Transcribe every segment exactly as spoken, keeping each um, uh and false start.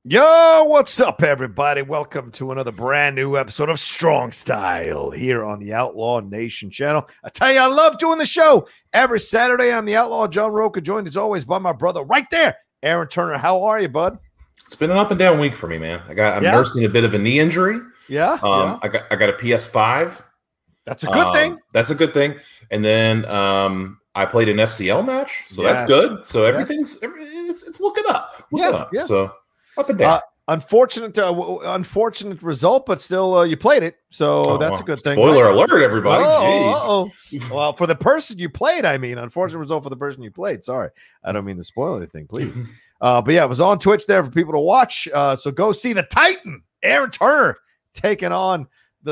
Yo, what's up, everybody? Welcome to another brand new episode of Strong Style here on the Outlaw Nation channel. I tell you, I love doing the show every Saturday. I'm the Outlaw John Roca, joined as always by my brother right there, Aaron Turner. How are you, bud? It's been an up and down week for me, man. I got I'm yeah. nursing a bit of a knee injury. Yeah, um, yeah. I got I got a P S five. That's a good um, thing. That's a good thing. And then um, I played an F C L match, so yes. that's good. So everything's yes. it's, it's looking up, looking yeah, up. Yeah. So up and down. Uh, unfortunate, uh, w- unfortunate result, but still, uh, you played it, so oh, that's wow. a good thing. Spoiler right? alert, everybody! Oh, Jeez. Well, for the person you played, I mean, unfortunate result for the person you played. Sorry, I don't mean to spoil anything, please. uh, but yeah, it was on Twitch there for people to watch. Uh, so go see the Titan, Aaron Turner, taking on the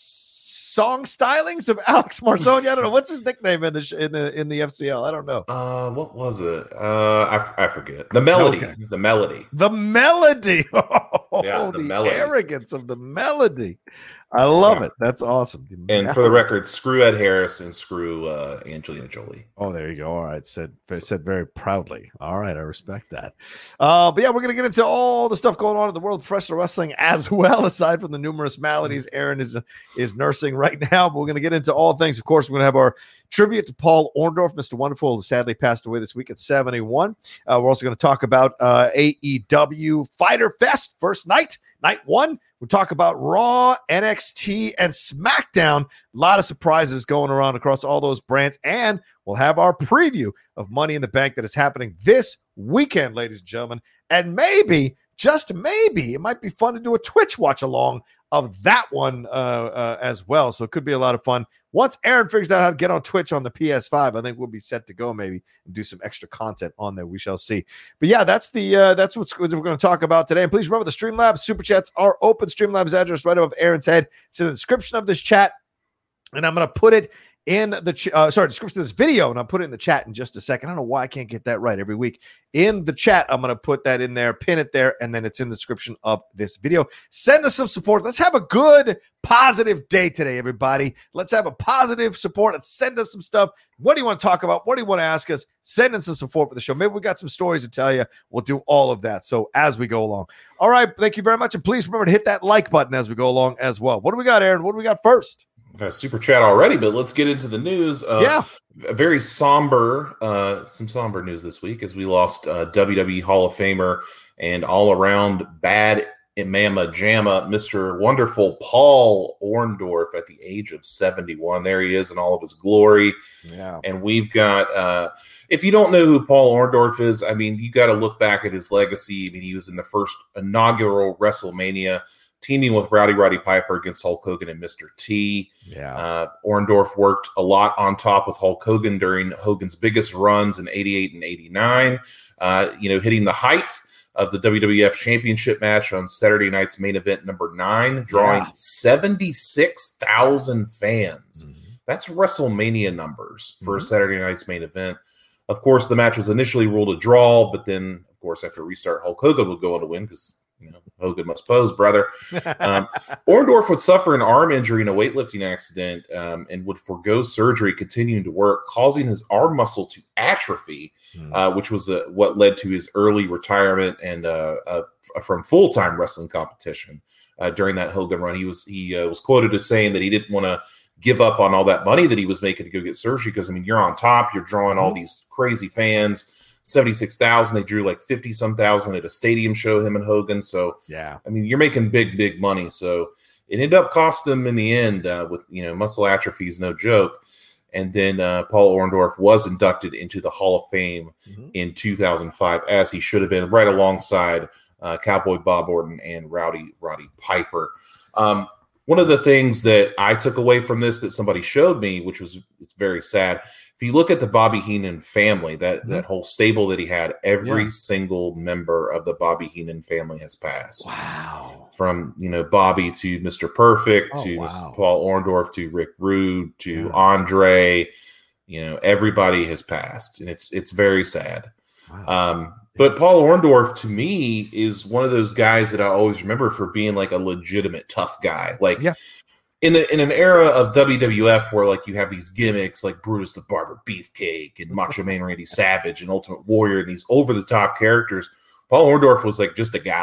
song stylings of Alex Marzoni. I don't know what's his nickname in the sh- in the in the F C L. I don't know. Uh, what was it? Uh, I, f- I forget. The melody. Okay. The melody. The melody. Oh, yeah, the, the melody. arrogance of the melody. I love yeah. it. That's awesome. The and melody. For the record, screw Ed Harris and screw uh, Angelina Jolie. Oh, there you go. All right. Said said very proudly. All right. I respect that. Uh, but yeah, we're going to get into all the stuff going on in the world of professional wrestling as well, aside from the numerous maladies Aaron is, is nursing right now. But we're going to get into all things. Of course, we're going to have our tribute to Paul Orndorff, Mister Wonderful, who sadly passed away this week at seventy-one. Uh, we're also going to talk about uh, A E W Fighter Fest, first night, night one. We'll talk about Raw, N X T, and SmackDown. A lot of surprises going around across all those brands. And we'll have our preview of Money in the Bank that is happening this weekend, ladies and gentlemen. And maybe, just maybe, it might be fun to do a Twitch watch along of that one uh, uh, as well. So it could be a lot of fun. Once Aaron figures out how to get on Twitch on the P S five, I think we'll be set to go maybe and do some extra content on there. We shall see. But yeah, that's the uh, that's what's, what we're going to talk about today. And please remember the Streamlabs Super Chats are open. Streamlabs address right above Aaron's head. It's in the description of this chat. And I'm going to put it in the ch- uh, sorry description of this video, and I'll put it in the chat in just a second. I don't know why I can't get that right every week. In the chat, I'm going to put that in there, pin it there, and then it's in the description of this video. Send us some support. Let's have a good, positive day today, everybody. Let's have a positive support. Let's send us some stuff. What do you want to talk about? What do you want to ask us? Send us some support for the show. Maybe we got some stories to tell you. We'll do all of that. So as we go along. All right. Thank you very much. And please remember to hit that like button as we go along as well. What do we got, Aaron? What do we got first? Got a super chat already, but let's get into the news. Uh, yeah, a very somber, uh, some somber news this week as we lost uh, W W E Hall of Famer and all-around bad mama jamma, Mister Wonderful Paul Orndorff at the age of seventy-one. There he is in all of his glory. Yeah, and we've got. Uh, if you don't know who Paul Orndorff is, I mean, you got to look back at his legacy. I mean, he was in the first inaugural WrestleMania, teaming with Rowdy Roddy Piper against Hulk Hogan and Mister T. Yeah. Uh, Orndorff worked a lot on top with Hulk Hogan during Hogan's biggest runs in eighty-eight and eighty-nine, uh, you know, hitting the height of the W W F Championship match on Saturday night's main event number nine, drawing yeah. seventy-six thousand fans. Mm-hmm. That's WrestleMania numbers for mm-hmm. a Saturday night's main event. Of course, the match was initially ruled a draw, but then, of course, after restart, Hulk Hogan would go on to win because you know, Hogan must pose, brother. Um, Orndorff would suffer an arm injury in a weightlifting accident um, and would forego surgery, continuing to work, causing his arm muscle to atrophy, mm. uh, which was uh, what led to his early retirement and uh, uh, from full-time wrestling competition uh, during that Hogan run. He was he uh, was quoted as saying that he didn't want to give up on all that money that he was making to go get surgery because, I mean, you're on top, you're drawing all these crazy fans. seventy-six thousand. They drew like fifty some thousand at a stadium show, him and Hogan. So, yeah, I mean, you're making big, big money. So it ended up costing them in the end uh, with, you know, muscle atrophy is no joke. And then uh, Paul Orndorff was inducted into the Hall of Fame mm-hmm. in two thousand five, as he should have been, right alongside uh, Cowboy Bob Orton and Rowdy Roddy Piper. Um, one of the things that I took away from this that somebody showed me, which was it's very sad, if you look at the Bobby Heenan family, that, mm-hmm. that whole stable that he had, every yeah. single member of the Bobby Heenan family has passed. Wow. From, you know, Bobby to Mister Perfect oh, to wow. Mister Paul Orndorff to Rick Rude to yeah. Andre, you know, everybody has passed. And it's it's very sad. Wow. Um, but Paul Orndorff, to me, is one of those guys that I always remember for being like a legitimate tough guy. Like yeah. in the in an era of W W F where like you have these gimmicks like Brutus the Barber Beefcake and Macho Man Randy Savage and Ultimate Warrior and these over the top characters, Paul Orndorff was like just a guy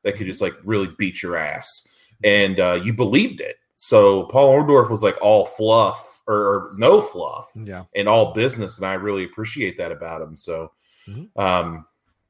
that could just like really beat your ass. And uh, you believed it. So Paul Orndorff was like all fluff or, or no fluff yeah. and all business. And I really appreciate that about him. So, mm-hmm. um,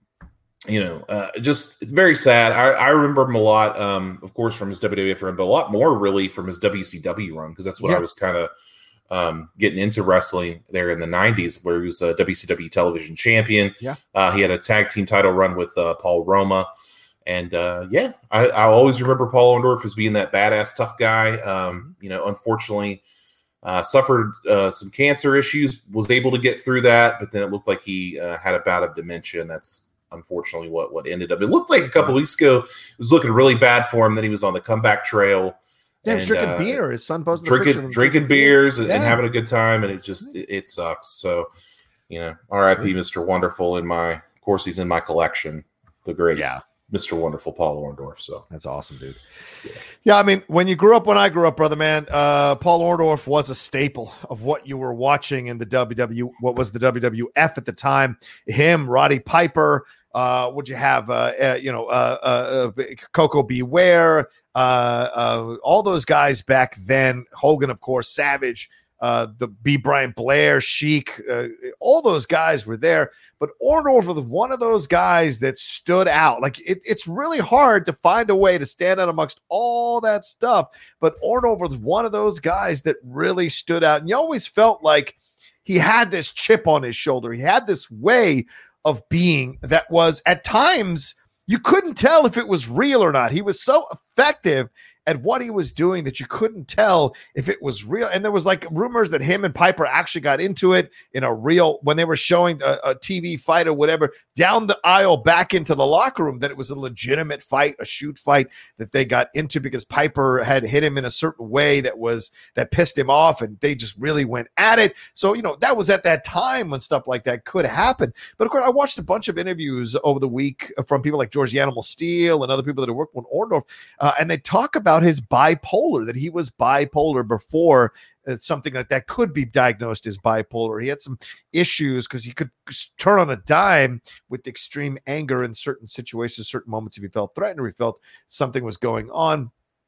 you know, uh, just it's very sad. I, I remember him a lot, um, of course, from his W W F run, but a lot more really from his W C W run, because that's what yeah. I was kind of um, getting into wrestling there in the nineties, where he was a W C W television champion. Yeah. Uh, he had a tag team title run with uh, Paul Roma. And uh, yeah, I, I always remember Paul Orndorff as being that badass, tough guy. Um, you know, unfortunately, uh, suffered uh, some cancer issues, was able to get through that, but then it looked like he uh, had a bout of dementia, and that's unfortunately what, what ended up. It looked like a couple weeks ago it was looking really bad for him. Then he was on the comeback trail. Yeah, he was and, drinking uh, beer. His son posted drinking, drinking, drinking beers and, yeah. and having a good time, and it just it, it sucks. So, you know, R I P Mister Wonderful. In my, of course, he's in my collection. The great, yeah. Mister Wonderful Paul Orndorff. So that's awesome, dude. Yeah. yeah, I mean, when you grew up, when I grew up, brother man, uh, Paul Orndorff was a staple of what you were watching in the W W, what was the W W F at the time. Him, Roddy Piper. Uh, would you have, uh, uh, you know, uh, uh, Coco Beware, uh, uh, all those guys back then. Hogan, of course, Savage, uh, the B. Brian Blair, Sheik, uh, all those guys were there. But Orndorff was one of those guys that stood out. Like it, it's really hard to find a way to stand out amongst all that stuff. But Orndorff was one of those guys that really stood out. And you always felt like he had this chip on his shoulder. He had this way of being that was at times you couldn't tell if it was real or not. He was so effective at what he was doing that you couldn't tell if it was real. And there was like rumors that him and Piper actually got into it in a real, when they were showing a, a T V fight or whatever, down the aisle back into the locker room, that it was a legitimate fight, a shoot fight that they got into because Piper had hit him in a certain way that was, that pissed him off, and they just really went at it. So, you know, that was at that time when stuff like that could happen. But of course, I watched a bunch of interviews over the week from people like George the Animal Steel and other people that have worked with Orndorff, uh, and they talk about his bipolar, that he was bipolar before uh, something like that could be diagnosed as bipolar. He had some issues because he could turn on a dime with extreme anger in certain situations, certain moments, if he felt threatened or he felt something was going on.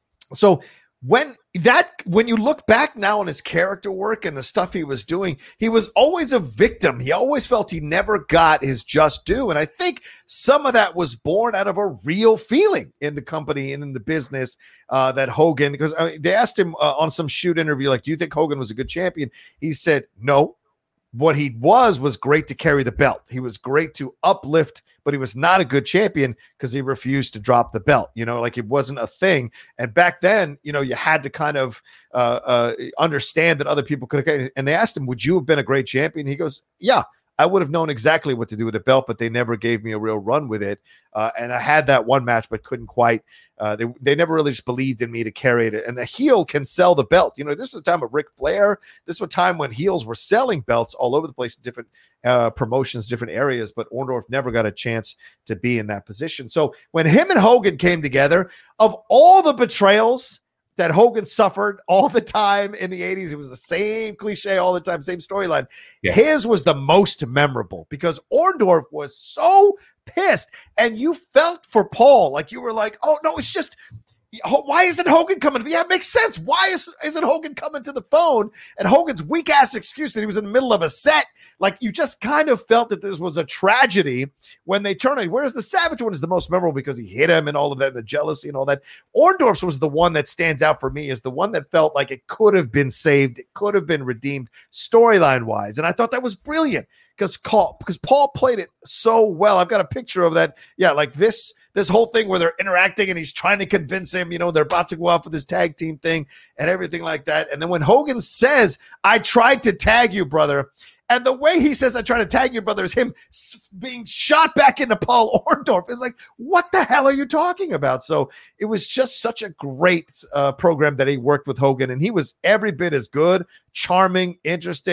So when that, when you look back now on his character work and the stuff he was doing, he was always a victim. He always felt he never got his just due. And I think some of that was born out of a real feeling in the company and in the business uh, that Hogan, because I mean, they asked him uh, on some shoot interview, like, do you think Hogan was a good champion? He said, no. What he was, was great to carry the belt. He was great to uplift, but he was not a good champion because he refused to drop the belt. You know, like it wasn't a thing. And back then, you know, you had to kind of uh, uh, understand that other people could have. And they asked him, would you have been a great champion? He goes, yeah, I would have known exactly what to do with the belt, but they never gave me a real run with it. Uh, and I had that one match, but couldn't quite. Uh, they they never really just believed in me to carry it. And a heel can sell the belt. You know, this was a time of Ric Flair. This was a time when heels were selling belts all over the place in different uh, promotions, different areas. But Orndorff never got a chance to be in that position. So when him and Hogan came together, of all the betrayals that Hogan suffered all the time in the eighties, it was the same cliche all the time, same storyline. Yeah. His was the most memorable because Orndorff was so pissed, and you felt for Paul. Like you were like, oh no, it's just, why isn't Hogan coming? Yeah, it makes sense. Why is, isn't Hogan coming to the phone? And Hogan's weak ass excuse that he was in the middle of a set. Like you just kind of felt that this was a tragedy when they turned it. Whereas the Savage one is the most memorable because he hit him and all of that, and the jealousy and all that. Orndorff's was the one that stands out for me as the one that felt like it could have been saved. It could have been redeemed storyline wise. And I thought that was brilliant because Paul, because Paul played it so well. I've got a picture of that. Yeah, like this, this whole thing where they're interacting and he's trying to convince him, you know, they're about to go off with this tag team thing and everything like that. And then when Hogan says, I tried to tag you, brother. And the way he says, I try to tag your brother, is him being shot back into Paul Orndorff. It's like, what the hell are you talking about? So it was just such a great uh, program that he worked with Hogan. And he was every bit as good, charming, interesting,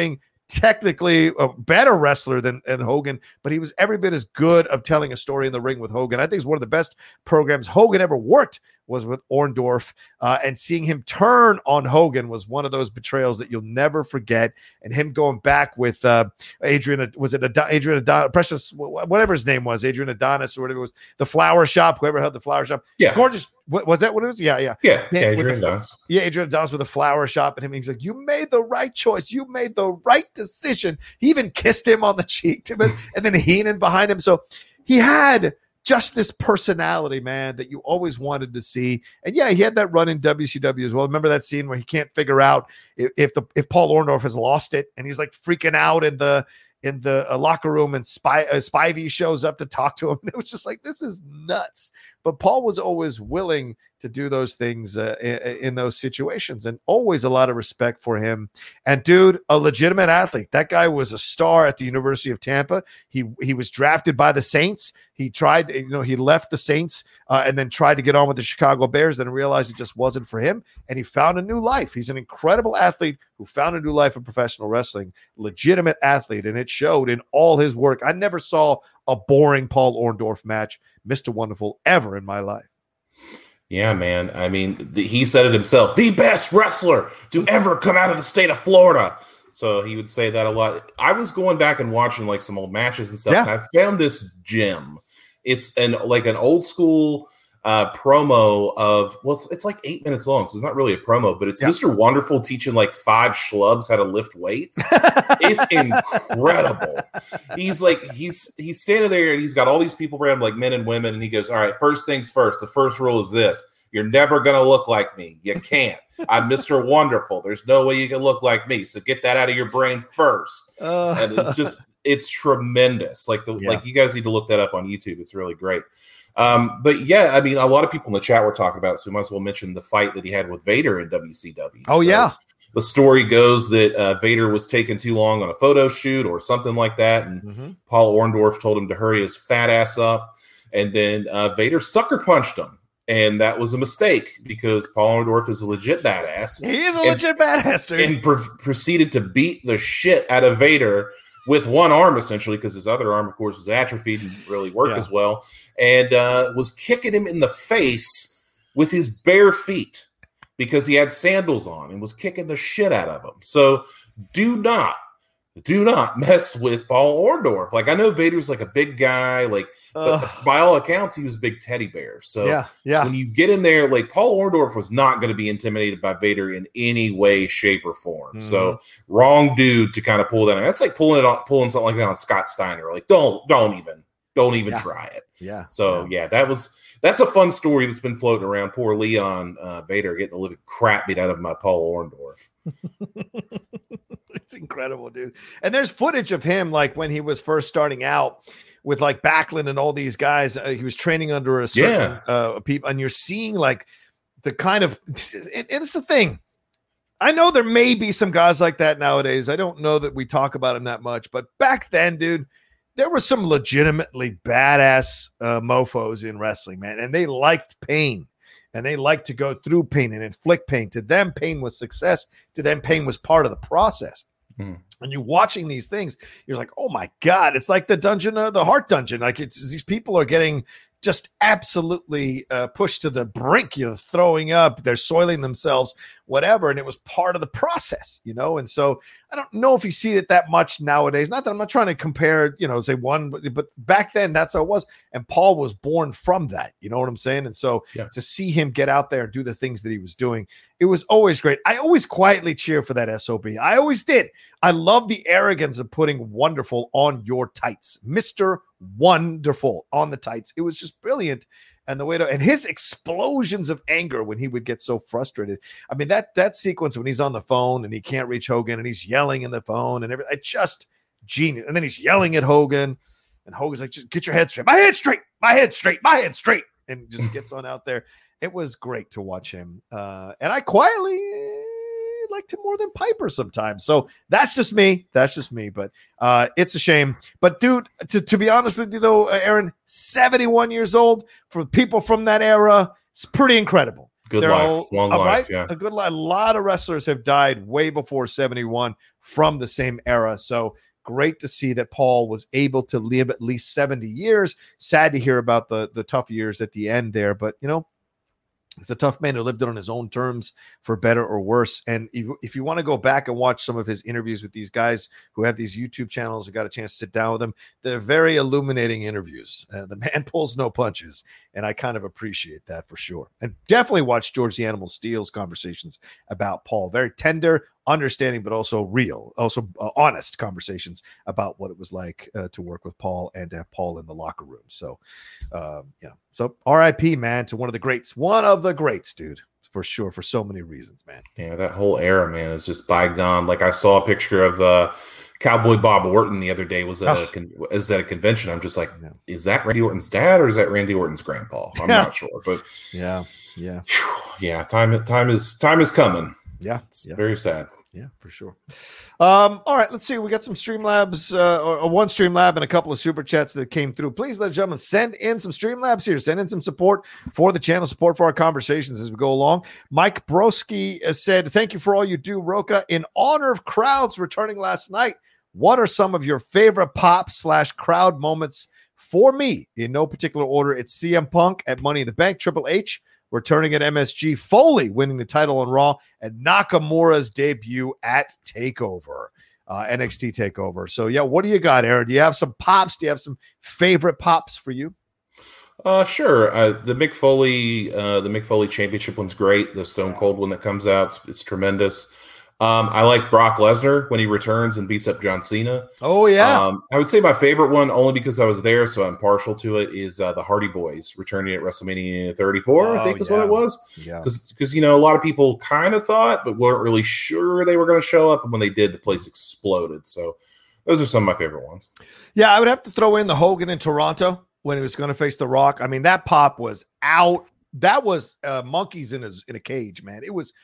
technically a better wrestler than, than Hogan, but he was every bit as good of telling a story in the ring with Hogan. I think it's one of the best programs Hogan ever worked was with Orndorff, uh, and seeing him turn on Hogan was one of those betrayals that you'll never forget. And him going back with uh, Adrian, was it Ad- Adrian Adonis, Precious, whatever his name was, Adrian Adonis or whatever it was, the flower shop, whoever had the flower shop. Yeah. Gorgeous. What, was that what it was? Yeah, yeah. Yeah, yeah Adrian the, Adonis. Yeah, Adrian Adonis with a flower shop. And him, he's like, you made the right choice. You made the right decision. He even kissed him on the cheek. To him, and then Heenan behind him. So he had just this personality, man, that you always wanted to see. And yeah, he had that run in W C W as well. Remember that scene where he can't figure out if, if the if Paul Orndorff has lost it, and he's like freaking out in the in the uh, locker room, and Spy uh, Spivey shows up to talk to him. And it was just like, this is nuts. But Paul was always willing to do those things uh, in, in those situations, and always a lot of respect for him. And dude, a legitimate athlete. That guy was a star at the University of Tampa. He he was drafted by the Saints. He tried, you know, he left the Saints uh, and then tried to get on with the Chicago Bears, then realized it just wasn't for him. And he found a new life. He's an incredible athlete who found a new life in professional wrestling, legitimate athlete. And it showed in all his work. I never saw a boring Paul Orndorff match, Mister Wonderful, ever in my life. Yeah, man. I mean, the, he said it himself, the best wrestler to ever come out of the state of Florida. So he would say that a lot. I was going back and watching like some old matches and stuff, yeah. and I found this gem. It's an like an old school uh, promo of, well, it's, it's like eight minutes long, so it's not really a promo, but it's yeah. Mister Wonderful teaching like five schlubs how to lift weights. It's incredible. He's like, he's he's standing there and he's got all these people around, like men and women, and he goes, all right, first things first. The first rule is this. You're never going to look like me. You can't. I'm Mister Wonderful. There's no way you can look like me. So get that out of your brain first. Uh, and it's just, it's tremendous. Like the, yeah. like you guys need to look that up on YouTube. It's really great. Um, but yeah, I mean, a lot of people in the chat were talking about it, so we might as well mention the fight that he had with Vader in W C W. Oh, so yeah. The story goes that uh, Vader was taking too long on a photo shoot or something like that, and mm-hmm. Paul Orndorff told him to hurry his fat ass up, and then uh, Vader sucker punched him. And that was a mistake because Paul Orndorff is a legit badass. He is a and, legit badass, dude. And pre- proceeded to beat the shit out of Vader with one arm, essentially, because his other arm, of course, was atrophied and didn't really work yeah. as well. And uh, was kicking him in the face with his bare feet because he had sandals on and was kicking the shit out of him. So do not, do not mess with Paul Orndorff. Like, I know Vader's like a big guy, like, uh, but by all accounts, he was a big teddy bear. So yeah, yeah. when you get in there, like, Paul Orndorff was not going to be intimidated by Vader in any way, shape, or form. Mm-hmm. So wrong dude to kind of pull that on. That's like pulling it on, pulling something like that on Scott Steiner. Like, don't, don't even, don't even yeah. try it. Yeah. So yeah. yeah, that was, that's a fun story that's been floating around. Poor Leon uh, Vader getting the living crap beat out of him by Paul Orndorff. It's incredible, dude. And there's footage of him like when he was first starting out with like Backlund and all these guys. Uh, he was training under a certain yeah. uh, people, and you're seeing like the kind of, and it's the thing. I know there may be some guys like that nowadays. I don't know that we talk about him that much, but back then, dude, there were some legitimately badass uh, mofos in wrestling, man, and they liked pain. And they like to go through pain and inflict pain. To them, pain was success. To them, pain was part of the process. Mm. And you're watching these things, you're like, oh my God, it's like the dungeon, uh, the heart dungeon. Like it's these people are getting just absolutely uh, pushed to the brink. You're throwing up, they're soiling themselves, whatever. And it was part of the process, you know? And so I don't know if you see it that much nowadays. Not that I'm not trying to compare, you know, say one, but, but back then that's how it was. And Paul was born from that, you know what I'm saying? And so yeah. to see him get out there and do the things that he was doing, it was always great. I always quietly cheer for that S O B. I always did. I love the arrogance of putting Wonderful on your tights. Mister Wonderful on the tights. It was just brilliant. And the way to, and his explosions of anger when he would get so frustrated. I mean, that, that sequence when he's on the phone and he can't reach Hogan and he's yelling in the phone and everything, just genius. And then he's yelling at Hogan and Hogan's like, just get your head straight, my head straight, my head straight, my head straight. And just gets on out there. It was great to watch him. Uh, and I quietly liked him more than Piper sometimes. So that's just me. That's just me. But uh, it's a shame. But dude, to, to be honest with you though, uh, Aaron, seventy-one years old for people from that era, it's pretty incredible. Good They're life, all, long all life, right? yeah. A good li- a lot of wrestlers have died way before seventy-one from the same era. So great to see that Paul was able to live at least seventy years. Sad to hear about the the tough years at the end there, but you know, he's a tough man who lived it on his own terms, for better or worse. And if, if you want to go back and watch some of his interviews with these guys who have these YouTube channels and got a chance to sit down with them, they're very illuminating interviews. Uh, the man pulls no punches, and I kind of appreciate that for sure. And definitely watch George the Animal Steele's conversations about Paul. Very tender, understanding, but also real, also uh, honest conversations about what it was like uh, to work with Paul and to have Paul in the locker room. So, um, you know, so R I P, man, to one of the greats, one of the greats, dude, for sure, for so many reasons, man. Yeah, that whole era, man, is just bygone. Like I saw a picture of uh, Cowboy Bob Orton the other day. Was at oh. a con- was at a convention. I'm just like, yeah. Is that Randy Orton's dad or is that Randy Orton's grandpa? I'm yeah. not sure, but yeah, yeah, whew, yeah. Time, time is time is coming. Yeah, it's yeah. very sad. Yeah, for sure. Um, all right, let's see. We got some Streamlabs, uh, or, or one Streamlab and a couple of super chats that came through. Please, ladies and gentlemen, send in some Streamlabs here. Send in some support for the channel, support for our conversations as we go along. Mike Broski uh, said, thank you for all you do, Rocha. In honor of crowds returning last night, what are some of your favorite pop slash crowd moments for me? In no particular order, it's C M Punk at Money in the Bank, Triple H returning at M S G, Foley winning the title on Raw, and Nakamura's debut at TakeOver, uh, N X T TakeOver. So, yeah, what do you got, Aaron? Do you have some pops? Do you have some favorite pops for you? Uh, sure. Uh, the Mick Foley, uh, the Mick Foley Championship one's great. The Stone Cold one that comes out, it's, it's tremendous. Um, I like Brock Lesnar when he returns and beats up John Cena. Oh, yeah. Um, I would say my favorite one, only because I was there, so I'm partial to it, is uh, the Hardy Boys returning at WrestleMania thirty-four, oh, I think is yeah. what it was. Yeah. Because, you know, a lot of people kind of thought, but weren't really sure they were going to show up. And when they did, the place exploded. So those are some of my favorite ones. Yeah, I would have to throw in the Hogan in Toronto when he was going to face The Rock. I mean, that pop was out. That was uh, monkeys in a, in a cage, man. It was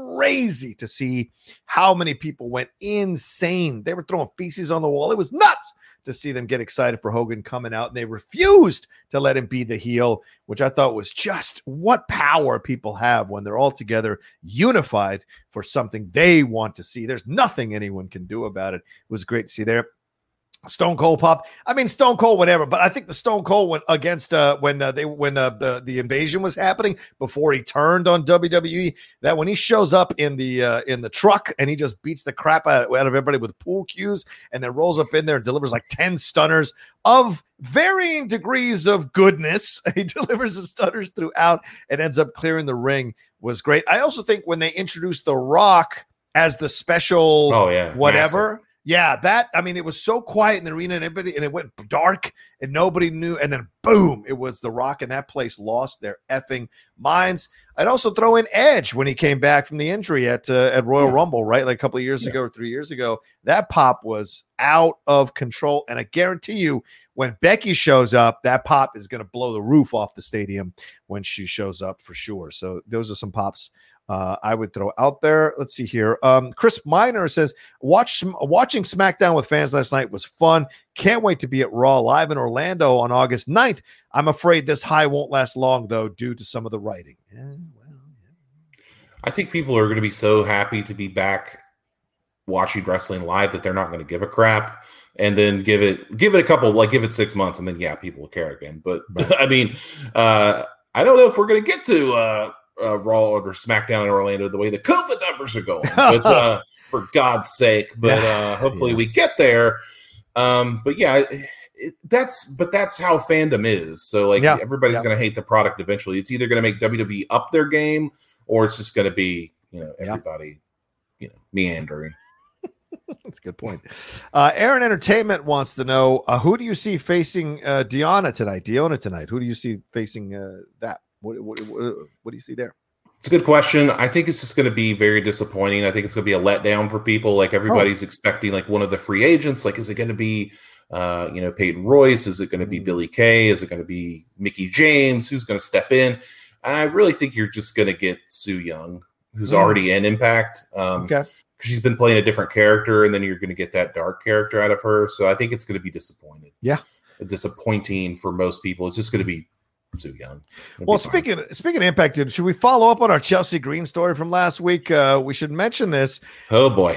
crazy to see how many people went insane. They were throwing feces on the wall. It was nuts to see them get excited for Hogan coming out, and they refused to let him be the heel, which I thought was just what power people have when they're all together, unified for something they want to see. There's nothing anyone can do about it. It was great to see there. Stone Cold pop. I mean, Stone Cold, whatever. But I think the Stone Cold went against uh, when uh, they when uh, the the invasion was happening before he turned on W W E. That when he shows up in the uh, in the truck and he just beats the crap out, out of everybody with pool cues, and then rolls up in there and delivers like ten stunners of varying degrees of goodness. He delivers the stunners throughout and ends up clearing the ring. Was great. I also think when they introduced The Rock as the special, oh yeah, whatever. massive. Yeah, that, I mean, it was so quiet in the arena and everybody, and it went dark and nobody knew. And then boom, it was The Rock, and that place lost their effing minds. I'd also throw in Edge when he came back from the injury at uh, at Royal yeah. Rumble, right? Like a couple of years yeah. ago or three years ago. That pop was out of control. And I guarantee you, when Becky shows up, that pop is going to blow the roof off the stadium when she shows up for sure. So those are some pops Uh, I would throw out there. Let's see here. Um, Chris Miner says, Watch watching SmackDown with fans last night was fun. Can't wait to be at Raw live in Orlando on August ninth. I'm afraid this high won't last long, though, due to some of the writing. Yeah, well, yeah. I think people are going to be so happy to be back watching wrestling live that they're not going to give a crap, and then give it give it a couple, like give it six months, and then, yeah, people will care again. But, right. I mean, uh, I don't know if we're going to get to uh, – Uh, Raw or SmackDown in Orlando the way the COVID numbers are going, but uh, for God's sake, but uh, hopefully yeah. we get there. Um, but yeah, it, that's but that's how fandom is. So like yeah. everybody's yeah. going to hate the product eventually. It's either going to make W W E up their game, or it's just going to be you know everybody yeah. you know meandering. That's a good point. Uh, Aaron Entertainment wants to know uh, who do you see facing uh, Deonna tonight? Deonna tonight. Who do you see facing uh, that? What, what, what, what do you see there? It's a good question. I think it's just going to be very disappointing. I think it's going to be a letdown for people. Like everybody's oh. expecting like one of the free agents. Like, is it going to be, uh, you know, Peyton Royce? Is it going to be Billy Kay? Is it going to be Mickie James? Who's going to step in? I really think you're just going to get Su Yung, who's mm. already in Impact. Um, okay. She's been playing a different character, and then you're going to get that dark character out of her. So I think it's going to be disappointing. Yeah. Disappointing for most people. It's just going to be too young. It'll well, speaking speaking of Impact, dude, should we follow up on our Chelsea Green story from last week? Uh, we should mention this. Oh boy.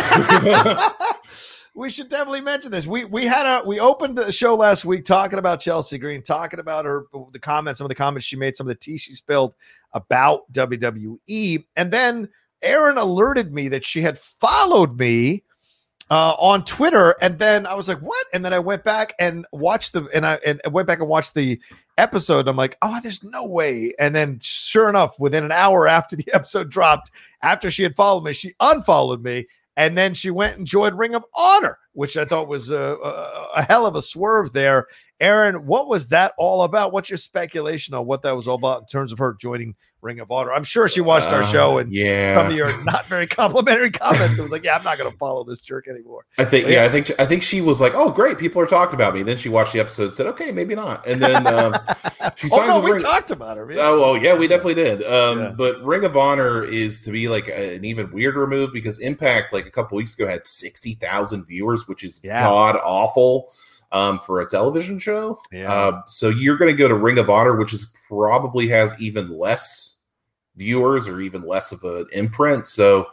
We should definitely mention this. We we had a we opened the show last week talking about Chelsea Green, talking about her the comments, some of the comments she made, some of the tea she spilled about W W E, and then Aaron alerted me that she had followed me uh, on Twitter, and then I was like, "What?" And then I went back and watched the and I and I went back and watched the episode. And I'm like, "Oh, there's no way!" And then, sure enough, within an hour after the episode dropped, after she had followed me, she unfollowed me. And then she went and joined Ring of Honor, which I thought was a, a, a hell of a swerve there. Aaron, what was that all about? What's your speculation on what that was all about in terms of her joining Ring of Honor? I'm sure she watched our show, and uh, yeah. some of your not very complimentary comments. It was like, yeah, I'm not going to follow this jerk anymore. I think, but, yeah, yeah, I think, I think she was like, oh, great, people are talking about me. Then she watched the episode and said, okay, maybe not. And then um, she oh, no, we Ring- talked about her. Man. Oh, well, yeah, we definitely did. Um, yeah. But Ring of Honor is to be like a, an even weirder move because Impact, like a couple weeks ago, had sixty thousand viewers, which is yeah. god awful. Um, for a television show. Yeah. Uh, so you're going to go to Ring of Honor, which is probably has even less viewers or even less of an imprint. So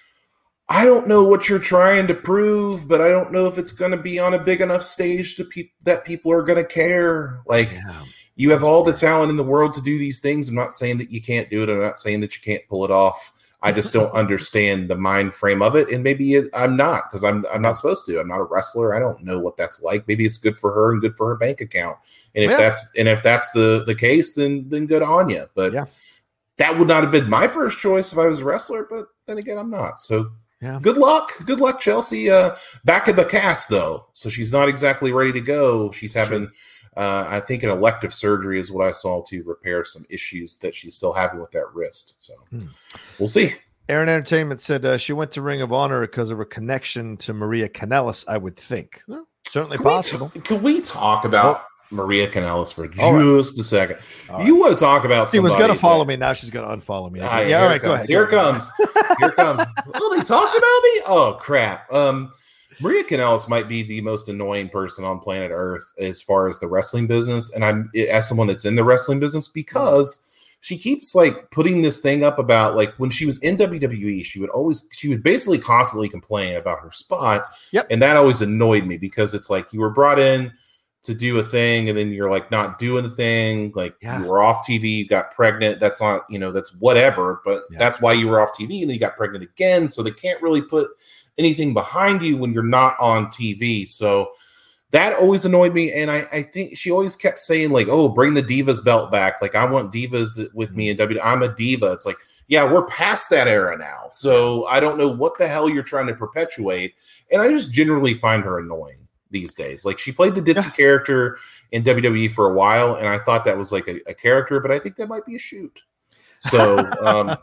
I don't know what you're trying to prove, but I don't know if it's going to be on a big enough stage to pe- that people are going to care. Like yeah. you have all the talent in the world to do these things. I'm not saying that you can't do it. I'm not saying that you can't pull it off. I just don't understand the mind frame of it, and maybe it, I'm not because I'm I'm not supposed to. I'm not a wrestler. I don't know what that's like. Maybe it's good for her and good for her bank account. And if yeah. that's and if that's the the case, then then good on you. But yeah. that would not have been my first choice if I was a wrestler. But then again, I'm not. So yeah. good luck, good luck, Chelsea. Uh, back in the cast though, so she's not exactly ready to go. She's having. Sure. Uh, I think an elective surgery is what I saw to repair some issues that she's still having with that wrist. So hmm. we'll see. Aaron Entertainment said uh, she went to Ring of Honor because of her connection to Maria Kanellis, I would think. Well, certainly can possible. We t- can we talk about oh. Maria Kanellis for just right. a second? All you right. want to talk about She was going to follow that, me. Now she's going to unfollow me. Uh, yeah, all right, comes. go ahead. Here go comes. Here comes. Oh, they talked about me? Oh, crap. Um, Maria Kanellis might be the most annoying person on planet Earth as far as the wrestling business. And I'm as someone that's in the wrestling business because she keeps like putting this thing up about like when she was in W W E, she would always, she would basically constantly complain about her spot. Yep. And that always annoyed me because it's like you were brought in to do a thing and then you're like not doing the thing. Like yeah. you were off T V, you got pregnant. That's not, you know, that's whatever, but yeah. that's why you were off T V and then you got pregnant again. So they can't really put anything behind you when you're not on T V. So that always annoyed me. And I, I think she always kept saying like, oh, bring the Divas belt back. Like I want Divas with me in W W E. I'm a diva. It's like, yeah, we're past that era now. So I don't know what the hell you're trying to perpetuate. And I just generally find her annoying these days. Like she played the ditzy yeah. character in W W E for a while. And I thought that was like a, a character, but I think that might be a shoot. So um,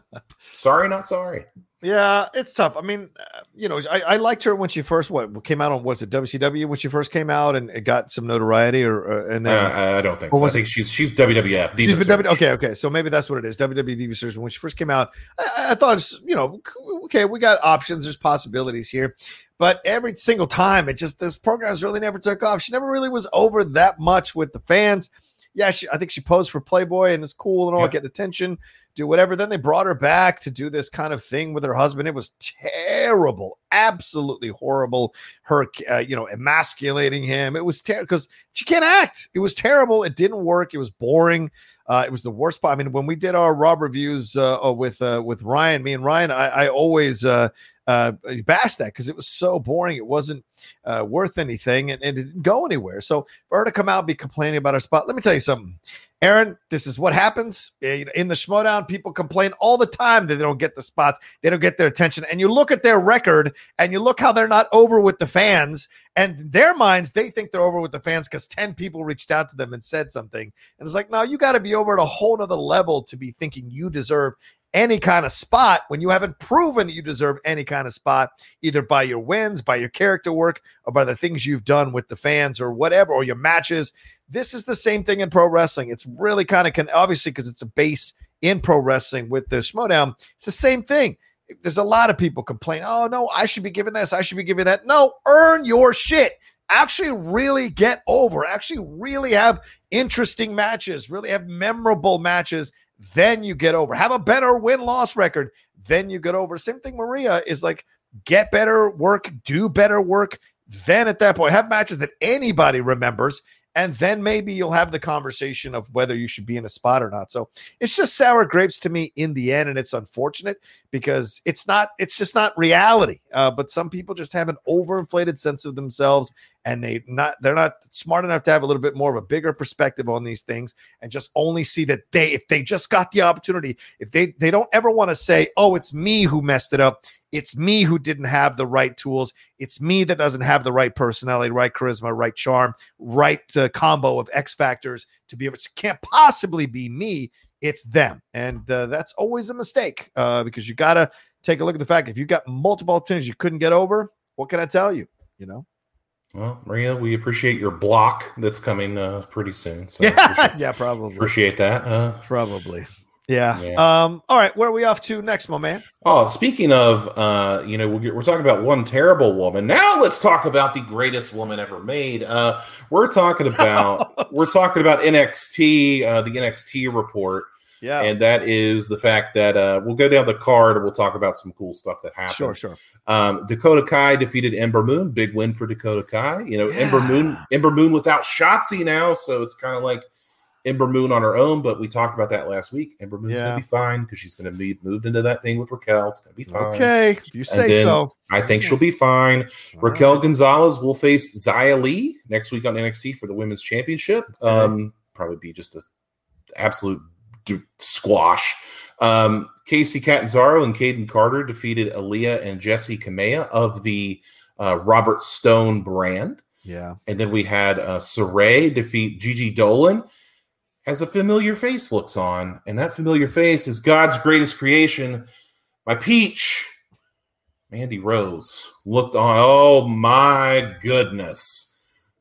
sorry, not sorry. Yeah, it's tough. I mean, uh, you know, I, I liked her when she first what came out on was it W C W when she first came out and it got some notoriety, or uh, and then I, I don't think so. I think she's she's W W F. Diva she's w, okay, okay, so maybe that's what it is. W W E Diva Search. When she first came out, I, I thought, you know, okay, we got options. There's possibilities here, but every single time, it just those programs really never took off. She never really was over that much with the fans. Yeah, she, I think she posed for Playboy and it's cool and all, yeah. getting attention, do whatever. Then they brought her back to do this kind of thing with her husband. It was terrible, absolutely horrible. Her, uh, you know, emasculating him. It was terrible because she can't act. It was terrible. It didn't work. It was boring. Uh, it was the worst part. I mean, when we did our Raw reviews uh, with uh, with Ryan, me and Ryan, I, I always uh, uh, bashed that because it was so boring. It wasn't uh, worth anything, and, and it didn't go anywhere. So for her to come out and be complaining about her spot, let me tell you something, Aaron. This is what happens in the Schmodown. People complain all the time that they don't get the spots, they don't get their attention. And you look at their record, and you look how they're not over with the fans. And in their minds, they think they're over with the fans because ten people reached out to them and said something. And it's like, no, you got to be over at a whole nother level to be thinking you deserve any kind of spot when you haven't proven that you deserve any kind of spot, either by your wins, by your character work, or by the things you've done with the fans or whatever, or your matches. This is the same thing in pro wrestling. It's really kind of, obviously, because it's a base in pro wrestling with the Schmodown. It's the same thing. There's a lot of people complain, oh, no, I should be giving this. I should be giving that. No, earn your shit. actually really get over, actually really have interesting matches, really have memorable matches, then you get over. Have a better win-loss record, then you get over. Same thing, Maria, is like, get better work, do better work, then at that point, have matches that anybody remembers, and then maybe you'll have the conversation of whether you should be in a spot or not. So it's just sour grapes to me in the end, and it's unfortunate because it's not, it's just not reality. Uh, but some people just have an overinflated sense of themselves, and they not, they're not smart enough to have a little bit more of a bigger perspective on these things, and just only see that they, if they just got the opportunity, if they, they don't ever want to say, oh, it's me who messed it up. It's me who didn't have the right tools. It's me that doesn't have the right personality, right charisma, right charm, right uh, combo of X factors to be able to, can't possibly be me. It's them. And uh, that's always a mistake uh, because you got to take a look at the fact, if you've got multiple opportunities you couldn't get over, what can I tell you? You know? Well, Maria, we appreciate your block that's coming uh, pretty soon. So yeah, yeah, probably. Appreciate that. Uh, probably. Yeah. yeah. Um, all right. Where are we off to next, my man? Oh, speaking of, uh, you know, we're, we're talking about one terrible woman. Now let's talk about the greatest woman ever made. Uh, we're talking about we're talking about N X T, uh, the N X T report. Yeah. And that is the fact that uh, we'll go down the card and we'll talk about some cool stuff that happened. Sure, sure. Um, Dakota Kai defeated Ember Moon. Big win for Dakota Kai. You know, yeah. Ember Moon, Ember Moon without Shotzi now, so it's kind of like Ember Moon on her own, but we talked about that last week. Ember Moon's yeah. going to be fine because she's going to be moved into that thing with Raquel. It's going to be fine. Okay, you say so. I think she'll be fine. All Raquel right. Gonzalez will face Xia Li next week on N X T for the Women's Championship. Okay. Um, probably be just an absolute squash. Um, Casey Catanzaro and Caden Carter defeated Aaliyah and Jessie Kamea of the uh, Robert Stone brand. Yeah. And then we had uh, Saray defeat Gigi Dolan. As a familiar face looks on, and that familiar face is God's greatest creation, my peach, Mandy Rose, looked on. Oh, my goodness.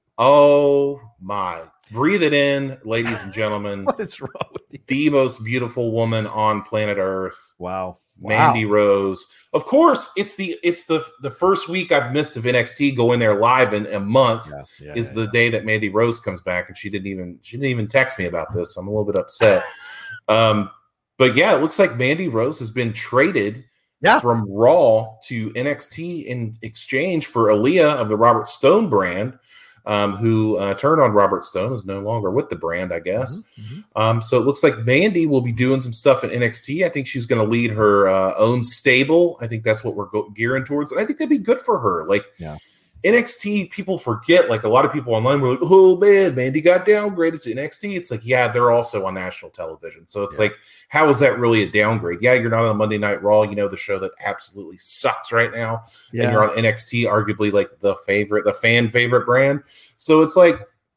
Oh, my. Breathe it in, ladies and gentlemen. What is wrong with you? The most beautiful woman on planet Earth. Wow. Mandy wow. Rose. Of course, it's the it's the the first week I've missed of N X T going there live in a month yeah, yeah, is yeah, the yeah. day that Mandy Rose comes back, and she didn't even she didn't even text me about this. I'm a little bit upset. um, but yeah, it looks like Mandy Rose has been traded yeah. from Raw to N X T in exchange for Aaliyah of the Robert Stone brand. Um, who uh, turned on Robert Stone, is no longer with the brand, I guess. Mm-hmm, mm-hmm. Um, so it looks like Mandy will be doing some stuff in N X T. I think she's going to lead her uh, own stable. I think that's what we're go- gearing towards. And I think that'd be good for her. Like yeah. N X T, people forget, like a lot of people online were like, oh man, Mandy got downgraded to N X T. It's like, yeah, they're also on national television. So it's yeah. like, how is that really a downgrade? Yeah, you're not on Monday Night Raw, you know, the show that absolutely sucks right now. Yeah. And you're on N X T, arguably like the favorite, the fan favorite brand. So it's like,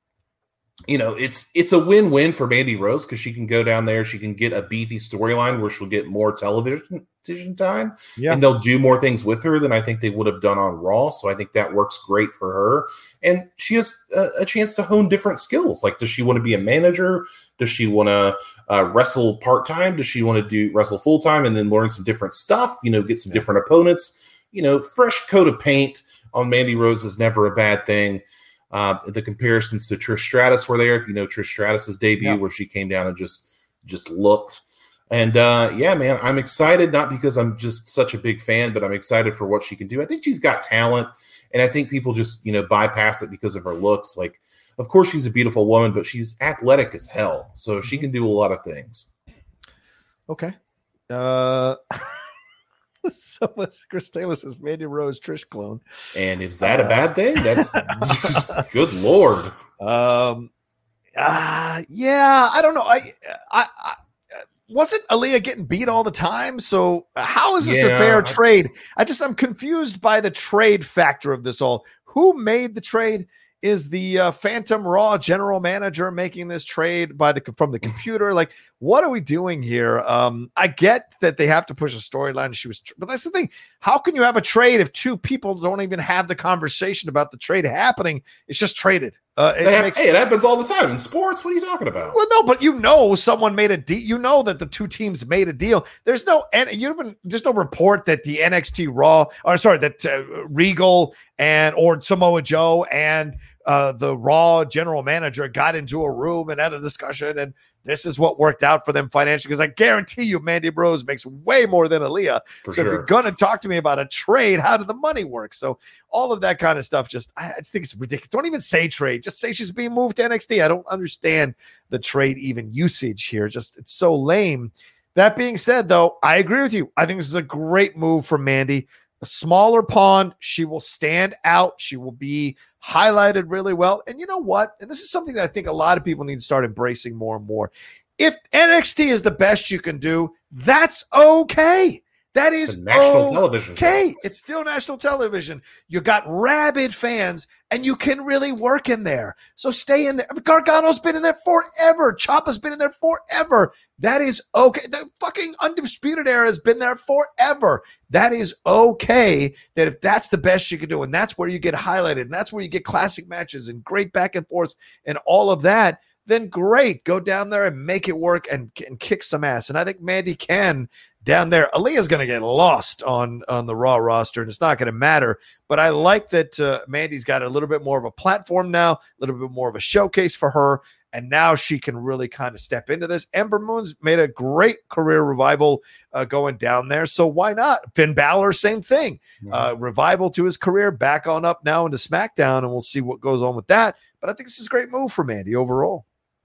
you know, it's it's a win-win for Mandy Rose because she can go down there, she can get a beefy storyline where she'll get more television, television time, yeah. and they'll do more things with her than I think they would have done on Raw. So I think that works great for her, and she has a, a chance to hone different skills. Like, does she want to be a manager? Does she want to uh, wrestle part time? Does she want to do wrestle full time and then learn some different stuff? You know, get some yeah. different opponents. You know, fresh coat of paint on Mandy Rose is never a bad thing. Uh, the comparisons to Trish Stratus were there. If you know Trish Stratus's debut, yeah. where she came down and just just looked. And uh, yeah, man, I'm excited, not because I'm just such a big fan, but I'm excited for what she can do. I think she's got talent, and I think people just, you know, bypass it because of her looks. Like, of course, she's a beautiful woman, but she's athletic as hell, so she can do a lot of things. Okay. Uh So let's Chris Taylor says Mandy Rose Trish clone. And is that uh, a bad thing? That's good Lord. Um uh yeah, I don't know. I I, I wasn't Aaliyah getting beat all the time? So how is this yeah, a fair I, trade? I just I'm confused by the trade factor of this all. Who made the trade? Is the uh, Phantom Raw general manager making this trade by the from the computer? Like, what are we doing here? Um, I get that they have to push a storyline. She was, but that's the thing. How can you have a trade if two people don't even have the conversation about the trade happening? It's just traded. Uh, it, have, makes, hey, it happens all the time in sports. What are you talking about? Well, no, but you know, someone made a deal. You know that the two teams made a deal. There's no, and you even there's no report that the N X T Raw, or sorry, that uh, Regal and or Samoa Joe and uh, the Raw general manager got into a room and had a discussion, and this is what worked out for them financially. Because I guarantee you, Mandy Rose makes way more than Aaliyah. For so sure. if you're going to talk to me about a trade, how did the money work? So all of that kind of stuff, just I just think it's ridiculous. Don't even say trade. Just say she's being moved to N X T. I don't understand the trade even usage here. Just it's so lame. That being said, though, I agree with you. I think this is a great move for Mandy. A smaller pond, she will stand out. She will be highlighted really well. And you know what? And this is something that I think a lot of people need to start embracing more and more. If N X T is the best you can do, that's okay. That is national okay. television. Okay, it's still national television. You got rabid fans, and you can really work in there. So stay in there. Gargano's been in there forever. Ciampa's been in there forever. That is okay. The fucking Undisputed Era has been there forever. That is okay. That if that's the best you can do, and that's where you get highlighted, and that's where you get classic matches and great back and forth and all of that, then great. Go down there and make it work and, and kick some ass. And I think Mandy can down there. Aaliyah's going to get lost on, on the Raw roster, and it's not going to matter. But I like that uh, Mandy's got a little bit more of a platform now, a little bit more of a showcase for her, and now she can really kind of step into this. Ember Moon's made a great career revival uh, going down there, so why not? Finn Balor, same thing. Mm-hmm. Uh, revival to his career, back on up now into SmackDown, and we'll see what goes on with that. But I think this is a great move for Mandy overall.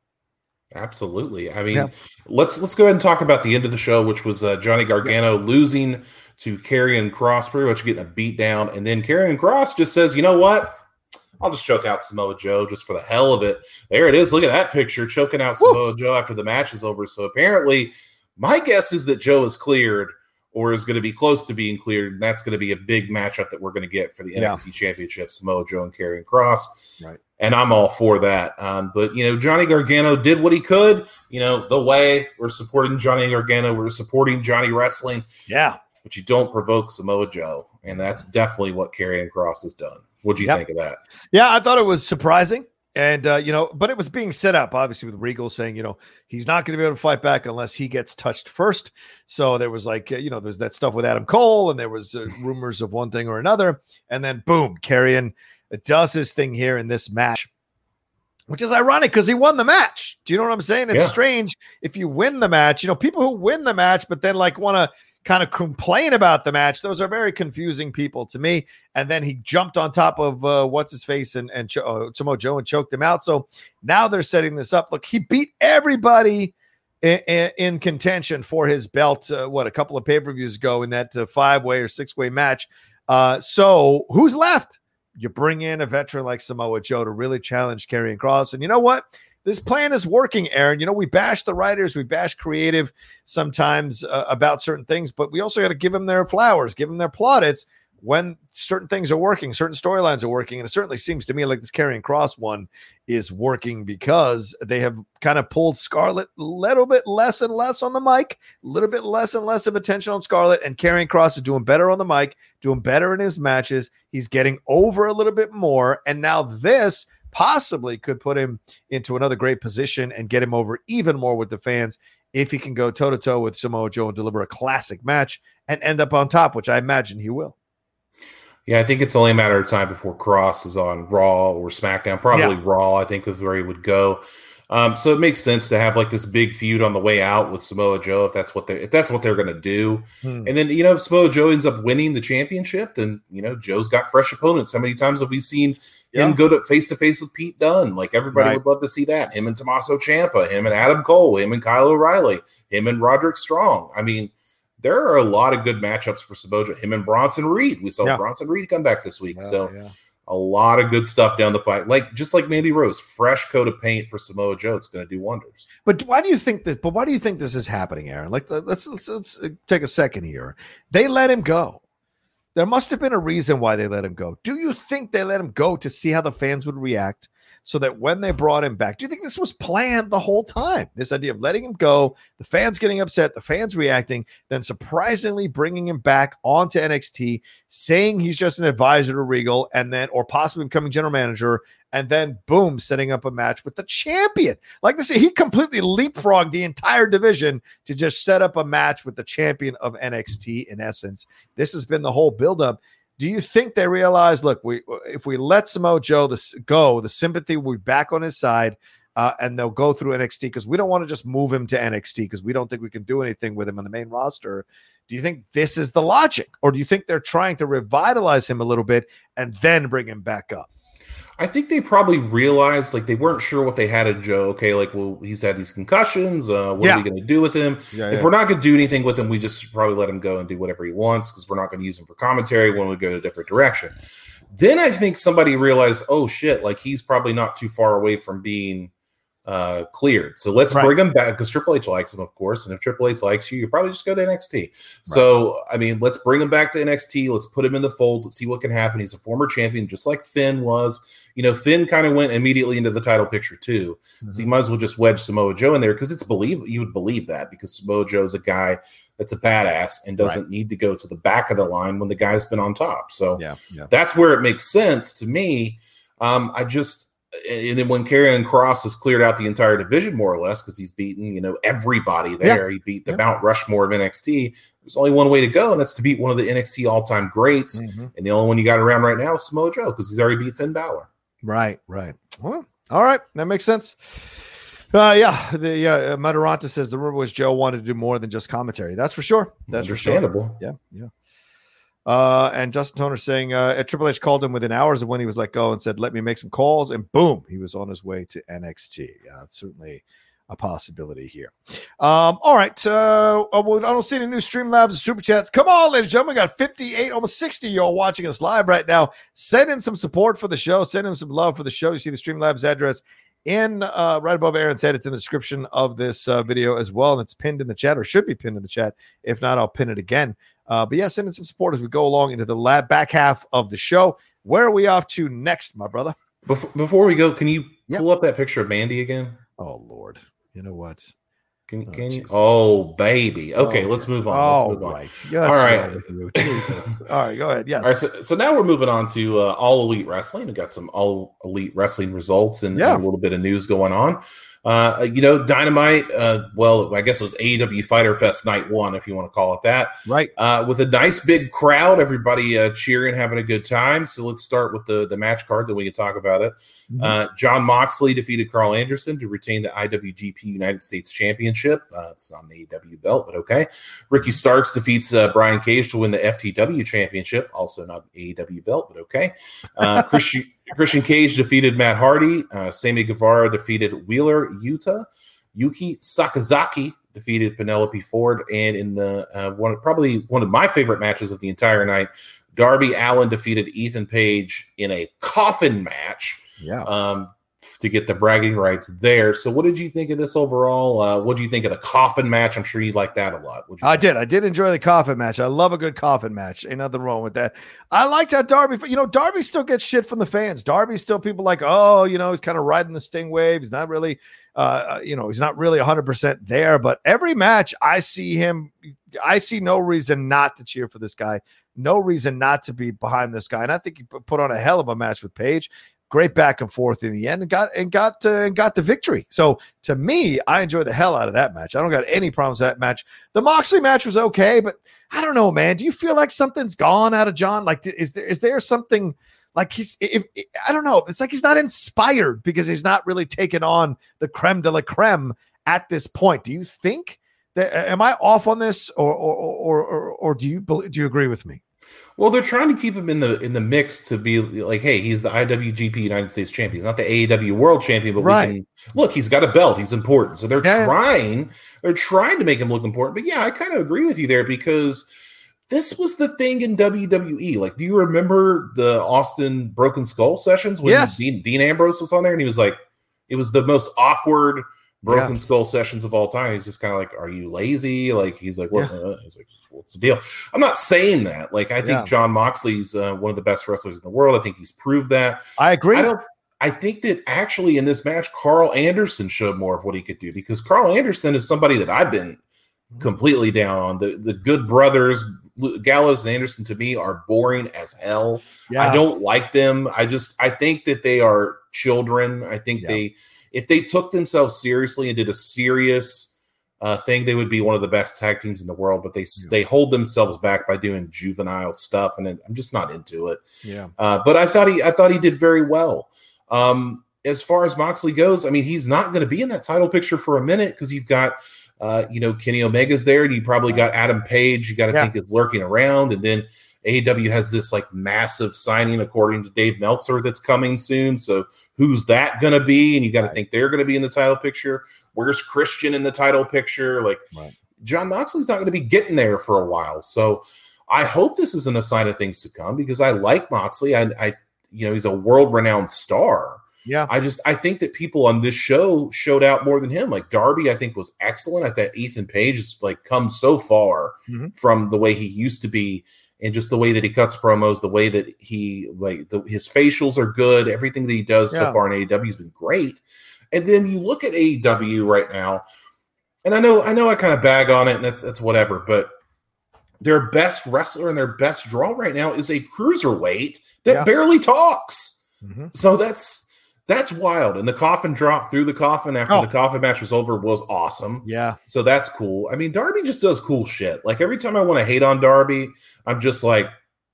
Absolutely. I mean, yeah. let's let's go ahead and talk about the end of the show, which was uh, Johnny Gargano losing to Karrion Kross, pretty much getting a beat down, and then Karrion Kross just says, "You know what? I'll just choke out Samoa Joe just for the hell of it." There it is. Look at that picture, choking out Woo! Samoa Joe after the match is over. So apparently, my guess is that Joe is cleared or is going to be close to being cleared, and that's going to be a big matchup that we're going to get for the yeah. N X T Championship, Samoa Joe and Karrion Kross. Right. And I'm all for that. Um, but, you know, Johnny Gargano did what he could. You know, the way we're supporting Johnny Gargano, we're supporting Johnny Wrestling. Yeah. But you don't provoke Samoa Joe. And that's definitely what Karrion Kross has done. What do you yep. think of that? Yeah, I thought it was surprising. And, uh, you know, but it was being set up, obviously, with Regal saying, you know, he's not going to be able to fight back unless he gets touched first. So there was like, uh, you know, there's that stuff with Adam Cole, and there was uh, rumors of one thing or another. And then, boom, Karrion does his thing here in this match, which is ironic because he won the match. Do you know what I'm saying? It's yeah. strange if you win the match. You know, people who win the match, but then like want to kind of complain about the match. Those are very confusing people to me. And then he jumped on top of uh, what's his face and, and uh, Samoa Joe and choked him out. So now they're setting this up. Look, he beat everybody in, in, in contention for his belt. Uh, what, a couple of pay-per-views ago in that uh, five-way or six-way match. Uh, so who's left? You bring in a veteran like Samoa Joe to really challenge Karrion Kross. And you know what? This plan is working, Aaron. You know, we bash the writers, we bash creative sometimes uh, about certain things, but we also got to give them their flowers, give them their plaudits when certain things are working, certain storylines are working. And it certainly seems to me like this Karrion Kross one is working because they have kind of pulled Scarlett a little bit less and less on the mic, a little bit less and less of attention on Scarlett. And Karrion Kross is doing better on the mic, doing better in his matches. He's getting over a little bit more. And now this possibly could put him into another great position and get him over even more with the fans if he can go toe-to-toe with Samoa Joe and deliver a classic match and end up on top, which I imagine he will. Yeah, I think it's only a matter of time before Kross is on Raw or SmackDown. Probably yeah. Raw, I think, is where he would go. Um, so it makes sense to have like this big feud on the way out with Samoa Joe if that's what they if that's what they're going to do. Hmm. And then you know if Samoa Joe ends up winning the championship, then you know Joe's got fresh opponents. How many times have we seen yeah. him go to face to face with Pete Dunne? Like everybody right. would love to see that. Him and Tommaso Ciampa, him and Adam Cole, him and Kyle O'Reilly, him and Roderick Strong. I mean. There are a lot of good matchups for Samoa Joe. Him and Bronson Reed. We saw yeah. Bronson Reed come back this week. Yeah, so yeah. a lot of good stuff down the pipe. Like just like Mandy Rose, fresh coat of paint for Samoa Joe. It's going to do wonders. But why do you think that? But why do you think this is happening, Aaron? Like let's let's, let's take a second here. They let him go. There must have been a reason why they let him go. Do you think they let him go to see how the fans would react? So that when they brought him back, do you think this was planned the whole time? This idea of letting him go, the fans getting upset, the fans reacting, then surprisingly bringing him back onto N X T, saying he's just an advisor to Regal, and then, or possibly becoming general manager, and then boom, setting up a match with the champion. Like this, he completely leapfrogged the entire division to just set up a match with the champion of N X T. In essence, this has been the whole buildup. Do you think they realize, look, we if we let Samoa Joe this go, the sympathy will be back on his side, uh, and they'll go through N X T because we don't want to just move him to N X T because we don't think we can do anything with him on the main roster. Do you think this is the logic, or do you think they're trying to revitalize him a little bit and then bring him back up? I think they probably realized, like, they weren't sure what they had in Joe. Okay, like, well, he's had these concussions. Uh, what yeah. are we going to do with him? Yeah, if yeah. we're not going to do anything with him, we just probably let him go and do whatever he wants because we're not going to use him for commentary when we go in a different direction. Then I think somebody realized, oh, shit, like, he's probably not too far away from being uh, cleared. So let's right. bring him back because Triple H likes him, of course. And if Triple H likes you, you probably just go to N X T. Right. So, I mean, let's bring him back to N X T. Let's put him in the fold. Let's see what can happen. He's a former champion, just like Finn was. You know, Finn kind of went immediately into the title picture too, mm-hmm. so you might as well just wedge Samoa Joe in there because it's believe you would believe that because Samoa Joe's a guy that's a badass and doesn't right. need to go to the back of the line when the guy's been on top. So yeah, yeah. that's where it makes sense to me. Um, I just and then when Karrion Kross has cleared out the entire division more or less because he's beaten you know everybody there. Yeah. He beat the yeah. Mount Rushmore of N X T. There's only one way to go, and that's to beat one of the N X T all-time greats. Mm-hmm. And the only one you got around right now is Samoa Joe because he's already beat Finn Balor. Right, right. Well, all right. That makes sense. Uh, yeah, the uh, Mataranta says the rumor was Joe wanted to do more than just commentary. That's for sure. That's understandable. For sure. Yeah, yeah. Uh, and Justin Toner saying uh, Triple H called him within hours of when he was let go and said, let me make some calls. And boom, he was on his way to N X T. Yeah, it's certainly a possibility here. Um, all right. Uh, I don't see any new Streamlabs and Super Chats. Come on, ladies and gentlemen. We got fifty-eight, almost sixty of y'all watching us live right now. Send in some support for the show. Send in some love for the show. You see the Streamlabs address in uh, right above Aaron's head. It's in the description of this uh, video as well, and it's pinned in the chat, or should be pinned in the chat. If not, I'll pin it again. Uh, but yeah, send in some support as we go along into the lab back half of the show. Where are we off to next, my brother? Before, before we go, can you pull yep. up that picture of Mandy again? Oh, Lord. You know what? Can, oh, can you? Oh, baby. Okay, oh, let's move on. Oh, let's move on. right. Yeah, all right. Jesus. All right, go ahead. Yes. All right, so, so now we're moving on to uh, All Elite Wrestling. We've got some All Elite Wrestling results and, yeah. and a little bit of news going on. Uh, you know, Dynamite, uh, well, I guess it was A E W Fighter Fest night one, if you want to call it that. Right. Uh, with a nice big crowd, everybody uh, cheering, having a good time. So let's start with the, the match card, then we can talk about it. Mm-hmm. Uh, John Moxley defeated Carl Anderson to retain the I W G P United States Championship. Uh, it's on the A E W belt, but okay. Ricky Starks defeats uh, Brian Cage to win the F T W Championship, also not A E W belt, but okay. Uh, Christian Christian Cage defeated Matt Hardy. Uh, Sammy Guevara defeated Wheeler Yuta. Yuki Sakazaki defeated Penelope Ford. And in the uh, one probably one of my favorite matches of the entire night, Darby Allin defeated Ethan Page in a coffin match. Yeah. Um, to get the bragging rights there. So what did you think of this overall? Uh, what did you think of the coffin match? I'm sure you liked that a lot. I did. I did enjoy the coffin match. I love a good coffin match. Ain't nothing wrong with that. I liked how Darby, you know, Darby still gets shit from the fans. Darby's still people like, oh, you know, he's kind of riding the Sting wave. He's not really, uh, you know, he's not really one hundred percent there. But every match I see him, I see no reason not to cheer for this guy. No reason not to be behind this guy. And I think he put on a hell of a match with Page. Great back and forth in the end, and got and got uh, and got the victory. So to me, I enjoyed the hell out of that match. I don't got any problems with that match. The Moxley match was okay, but I don't know, man. Do you feel like something's gone out of John? Like, is there is there something like he's? If, if I don't know, it's like he's not inspired because he's not really taken on the creme de la creme at this point. Do you think that? Am I off on this, or or or or, or do you do you agree with me? Well, they're trying to keep him in the in the mix to be like, hey, he's the I W G P United States champion. He's not the A E W World Champion, but right. we can look. He's got a belt. He's important. So they're yeah. trying. They're trying to make him look important. But yeah, I kind of agree with you there because this was the thing in W W E. Like, do you remember the Austin Broken Skull sessions when yes. Dean, Dean Ambrose was on there and he was like, it was the most awkward Broken yeah. Skull sessions of all time. He's just kind of like, are you lazy? Like, he's like, what? Yeah. He's like, what's the deal? I'm not saying that. Like, I think yeah. John Moxley's uh, one of the best wrestlers in the world. I think he's proved that. I agree. I don't. I think that actually in this match, Carl Anderson showed more of what he could do because Carl Anderson is somebody that I've been completely down on. The the Good Brothers, Gallows and Anderson, to me are boring as hell. Yeah. I don't like them. I just I think that they are children. I think yeah. they if they took themselves seriously and did a serious uh, thing, they would be one of the best tag teams in the world. But they Yeah. they hold themselves back by doing juvenile stuff, and I'm just not into it. Yeah. Uh, but I thought he I thought he did very well. Um, as far as Moxley goes, I mean, he's not going to be in that title picture for a minute because you've got. Uh, you know, Kenny Omega's there, and you probably got Adam Page. You got to Yeah. think is lurking around, and then A E W has this like massive signing, according to Dave Meltzer, that's coming soon. So who's that going to be? And you got to Right. think they're going to be in the title picture. Where's Christian in the title picture? Like Right. John Moxley's not going to be getting there for a while. So I hope this isn't a sign of things to come because I like Moxley. I, I you know, he's a world-renowned star. Yeah. I just I think that people on this show showed out more than him. Like Darby, I think was excellent. I thought Ethan Page has like come so far mm-hmm. from the way he used to be, and just the way that he cuts promos, the way that he like the, his facials are good. Everything that he does Yeah. so far in A E W has been great. And then you look at A E W right now, and I know I know I kind of bag on it, and that's that's whatever, but their best wrestler and their best draw right now is a cruiserweight that Yeah. barely talks. Mm-hmm. So that's. That's wild. And the coffin drop through the coffin after Oh. the coffin match was over was awesome. Yeah. So that's cool. I mean, Darby just does cool shit. Like every time I want to hate on Darby, I'm just like,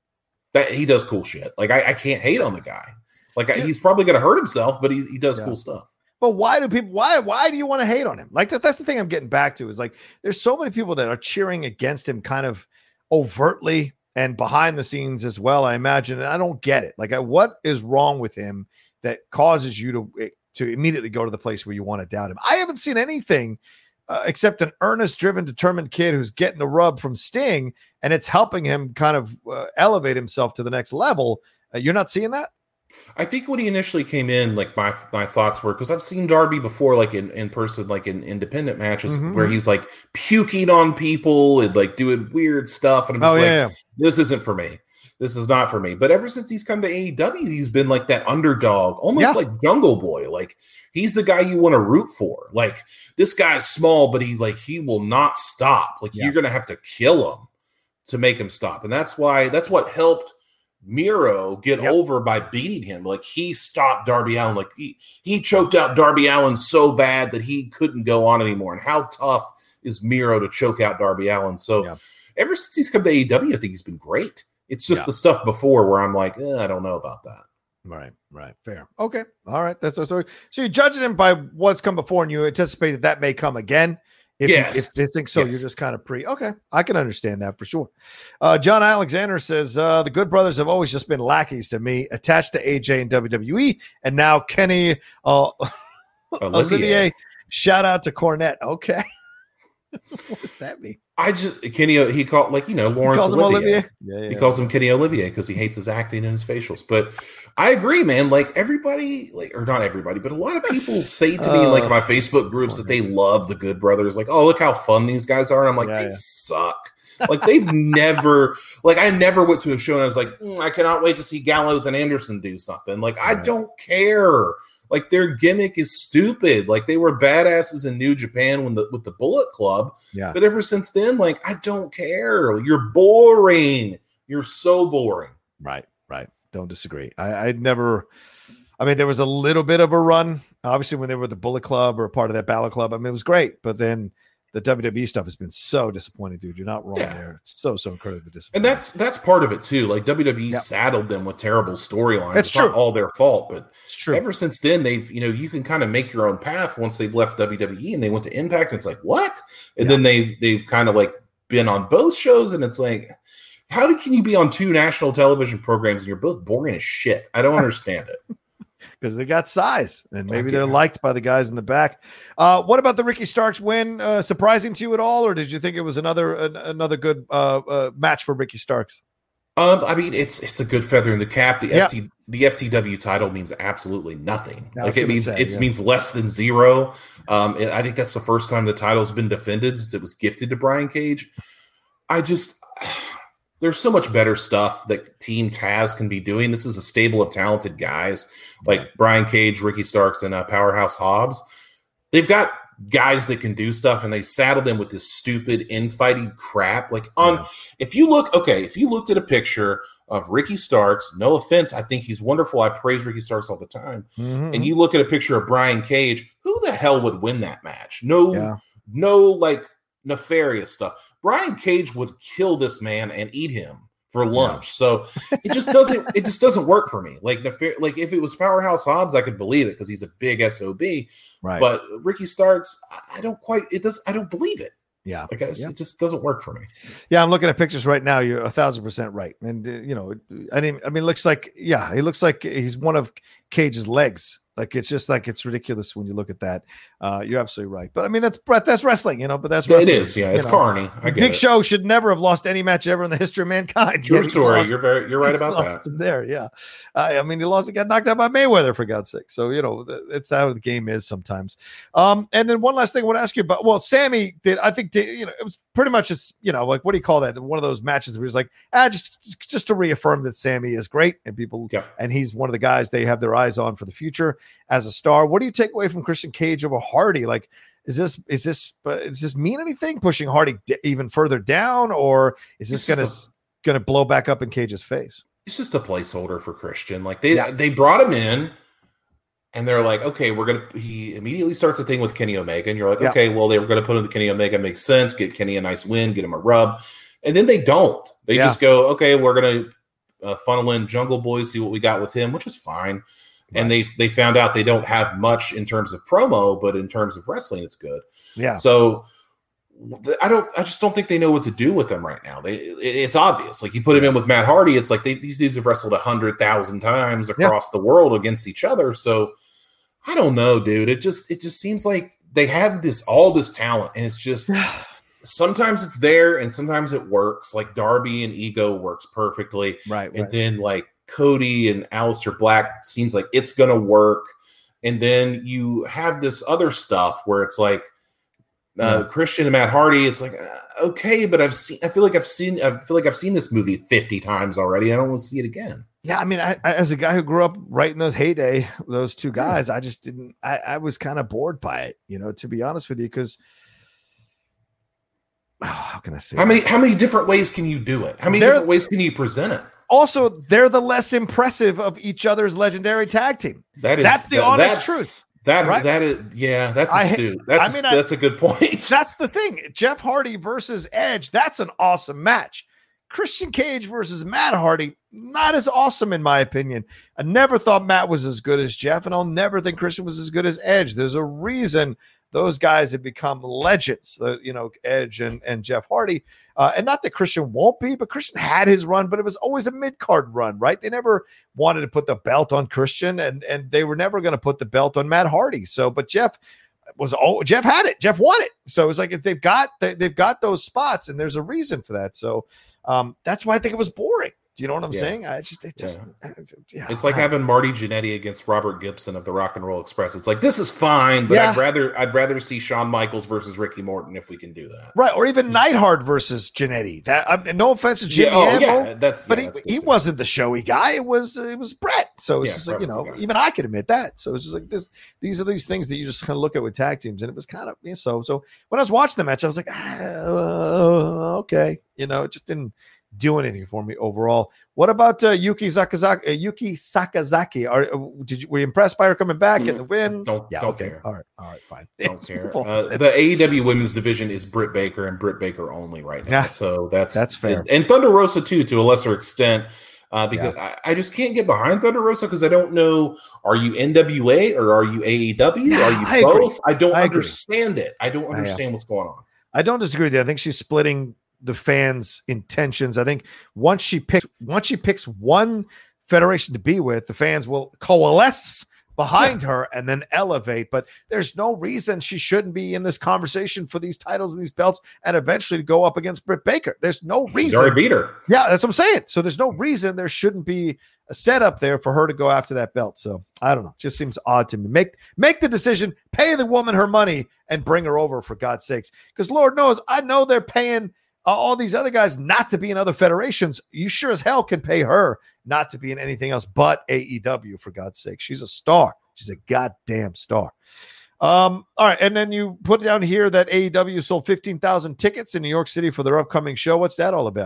that he does cool shit. Like I, I can't hate on the guy. Like I, Yeah. he's probably going to hurt himself, but he, he does Yeah. cool stuff. But why do people, why, why do you want to hate on him? Like that, that's the thing I'm getting back to is like, there's so many people that are cheering against him kind of overtly and behind the scenes as well, I imagine. And I don't get it. Like what is wrong with him that causes you to to immediately go to the place where you want to doubt him? I haven't seen anything uh, except an earnest, driven, determined kid who's getting a rub from Sting, and it's helping him kind of uh, elevate himself to the next level. Uh, you're not seeing that? I think when he initially came in, like my my thoughts were, because I've seen Darby before, like in, in person, like in independent matches, Mhm. where he's like puking on people and like doing weird stuff, and I'm just Oh like, yeah, this isn't for me. This is not for me. But ever since he's come to A E W, he's been like that underdog, almost Yeah. like Jungle Boy. Like he's the guy you want to root for. Like this guy's small, but he like he will not stop. Like Yeah. you're gonna have to kill him to make him stop. And that's why that's what helped Miro get Yep. over by beating him. Like he stopped Darby Allin. Like he, he choked out Darby Allin so bad that he couldn't go on anymore. And how tough is Miro to choke out Darby Allin? So Yeah. ever since he's come to A E W, I think he's been great. It's just Yeah. the stuff before where I'm like, eh, I don't know about that. Right, right, fair. Okay, all right. That's so. So you're judging him by what's come before, and you anticipate that that may come again. If Yes. you, if this thing, so Yes. you're just kind of pre. Okay, I can understand that for sure. Uh, John Alexander says uh, the Good Brothers have always just been lackeys to me, attached to A J and W W E, and now Kenny uh, Olivier. Olivier. Shout out to Cornette. Okay, what does that mean? I just Kenny. He called like you know He Lawrence calls him Olivier. Olivier. Yeah, yeah. He calls him Kenny Olivier because he hates his acting and his facials. But I agree, man. Like everybody, like or not everybody, but a lot of people say to me in like Uh, my Facebook groups that they love the Good Brothers. Like, oh, look how fun these guys are. And I'm like, Yeah, they yeah. suck. Like they've never, like I never went to a show and I was like, mm, I cannot wait to see Gallows and Anderson do something. Like I Right. don't care. Like their gimmick is stupid. Like they were badasses in New Japan when the with the Bullet Club. Yeah. But ever since then, like I don't care. You're boring. You're so boring. Right, right. Don't disagree. I, I'd never. I mean, there was a little bit of a run, obviously, when they were the Bullet Club or a part of that Battle Club. I mean, it was great, but then the W W E stuff has been so disappointing, dude. You're not wrong Yeah. there. It's so so incredibly disappointing. And that's that's part of it too. Like W W E Yep. saddled them with terrible storylines. That's It's not true. all their fault, but it's true. ever since then, they've you know you can kind of make your own path once they've left W W E and they went to Impact. And it's like what? And Yeah. then they've they've kind of like been on both shows, and it's like, how do, can you be on two national television programs and you're both boring as shit? I don't understand it. Because they got size, and maybe Okay. they're liked by the guys in the back. Uh, what about the Ricky Starks win? Uh, surprising to you at all, or did you think it was another an, another good uh, uh, match for Ricky Starks? Um, I mean, it's it's a good feather in the cap. The Yeah. F T the F T W title means absolutely nothing. I was Like it gonna means say, it yeah. means less than zero. Um, it- I think that's the first time the title's been defended since it was gifted to Brian Cage. I just there's so much better stuff that Team Taz can be doing. This is a stable of talented guys like Brian Cage, Ricky Starks, and uh, Powerhouse Hobbs. They've got guys that can do stuff, and they saddle them with this stupid infighting crap. Like on, Yeah. if you look, okay, if you looked at a picture of Ricky Starks, no offense, I think he's wonderful. I praise Ricky Starks all the time. Mhm. And you look at a picture of Brian Cage, who the hell would win that match? No, Yeah. no like nefarious stuff. Brian Cage would kill this man and eat him for lunch. So it just doesn't it just doesn't work for me. Like nefar- like if it was Powerhouse Hobbs, I could believe it because he's a big S O B. Right. But Ricky Starks, I don't quite it does I don't believe it. Yeah. I guess yeah. it just doesn't work for me. Yeah, I'm looking at pictures right now. You're a thousand percent right. And uh, you know, I mean, I mean, it looks like, yeah, he looks like he's one of Cage's legs. Like it's just like it's ridiculous when you look at that. Uh, you're absolutely right. But I mean, that's that's wrestling, you know. But that's wrestling. It is, yeah. It's know. Carney. I get Big it. Show should never have lost any match ever in the history of mankind. True Yeah, story. lost, you're very, you're right about that. There, yeah. Uh, I mean, he lost. He got knocked out by Mayweather for God's sake. So you know, it's how the game is sometimes. Um, and then one last thing I want to ask you about. Well, Sammy did. I think did, you know it was pretty much just you know like what do you call that? One of those matches where he's like, ah, just just to reaffirm that Sammy is great and people, yeah. and he's one of the guys they have their eyes on for the future as a star. What do you take away from Christian Cage over Hardy? Like, is this is this uh, does this mean anything? Pushing Hardy d- even further down, or is this going to going to blow back up in Cage's face? It's just a placeholder for Christian. Like they yeah. they brought him in, and they're like, okay, we're gonna. He immediately starts a thing with Kenny Omega, and you're like, yeah. okay, well they were going to put him to Kenny Omega, makes sense. Get Kenny a nice win, get him a rub, and then they don't. They yeah. just go, okay, we're going to uh, funnel in Jungle Boy, see what we got with him, which is fine. Right. And they they found out they don't have much in terms of promo, but in terms of wrestling, it's good. Yeah. So I don't. I just don't think they know what to do with them right now. They it's obvious. Like you put him in with Matt Hardy, it's like they, these dudes have wrestled a hundred thousand times across yeah. the world against each other. So I don't know, dude. It just it just seems like they have this all this talent, and it's just sometimes it's there and sometimes it works. Like Darby and Ego works perfectly, right? And right. then like Cody and Aleister Black seems like it's going to work. And then you have this other stuff where it's like uh, yeah. Christian and Matt Hardy. It's like, uh, okay, but I've seen, I feel like I've seen, I feel like I've seen this movie fifty times already. I don't want to see it again. Yeah. I mean, I, I, as a guy who grew up right in those heyday, those two guys, yeah. I just didn't, I, I was kind of bored by it, you know, to be honest with you. Cause oh, how can I say how many, this? how many different ways can you do it? How many They're, different ways can you present it? Also, they're the less impressive of each other's legendary tag team. That is that's the that, honest that's, truth. That right? that is yeah. That's astute. That's I mean, a, that's a good point. That's the thing. Jeff Hardy versus Edge. That's an awesome match. Christian Cage versus Matt Hardy. Not as awesome in my opinion. I never thought Matt was as good as Jeff, and I'll never think Christian was as good as Edge. There's a reason those guys have become legends. The you know Edge and and Jeff Hardy. Uh, and not that Christian won't be, but Christian had his run, but it was always a mid-card run, right? They never wanted to put the belt on Christian, and, and they were never going to put the belt on Matt Hardy. So, but Jeff was oh, Jeff had it. Jeff won it. So it was like if they've got they, they've got those spots, and there's a reason for that. So um, that's why I think it was boring. Do you know what I'm yeah. saying? I just, it just, yeah. yeah. It's like having Marty Jannetty against Robert Gibson of the Rock and Roll Express. It's like, this is fine, but yeah. I'd rather, I'd rather see Shawn Michaels versus Ricky Morton if we can do that. Right. Or even Neidhart versus Jannetty. That, I mean, no offense to Jimmy, yeah, oh, Anvil, yeah, that's, but yeah, he, that's he wasn't the showy guy. It was, uh, it was Brett. So it's yeah, just like, you know, even I can admit that. So it's just like this, these are these things that you just kind of look at with tag teams. And it was kind of, you know, so, so when I was watching the match, I was like, ah, okay. You know, it just didn't do anything for me overall. What about uh, Yuki Sakazaki? Uh, Yuki Sakazaki? Are uh, did you were you impressed by her coming back and the win? Don't yeah, don't okay. care. All right, all right, fine. Don't care. Uh, the A E W Women's Division is Britt Baker and Britt Baker only right now. Yeah, so that's that's fair. And, and Thunder Rosa too, to a lesser extent, uh, because yeah. I, I just can't get behind Thunder Rosa because I don't know. Are you N W A or are you A E W? Yeah, are you I both? agree. I don't I understand it. I don't understand yeah. what's going on. I don't disagree with you. I think she's splitting the fans' intentions. I think once she picks once she picks one federation to be with, the fans will coalesce behind yeah. her and then elevate. But there's no reason she shouldn't be in this conversation for these titles and these belts and eventually to go up against Britt Baker. There's no reason. She's already beat her. Yeah, that's what I'm saying. So there's no reason there shouldn't be a setup there for her to go after that belt. So I don't know. It just seems odd to me. Make make the decision, pay the woman her money and bring her over for God's sakes. Because Lord knows, I know they're paying Uh, all these other guys not to be in other federations. You sure as hell can pay her not to be in anything else but A E W, for God's sake. She's a star. She's a goddamn star. Um, all right, and then you put down here that A E W sold fifteen thousand tickets in New York City for their upcoming show. What's that all about?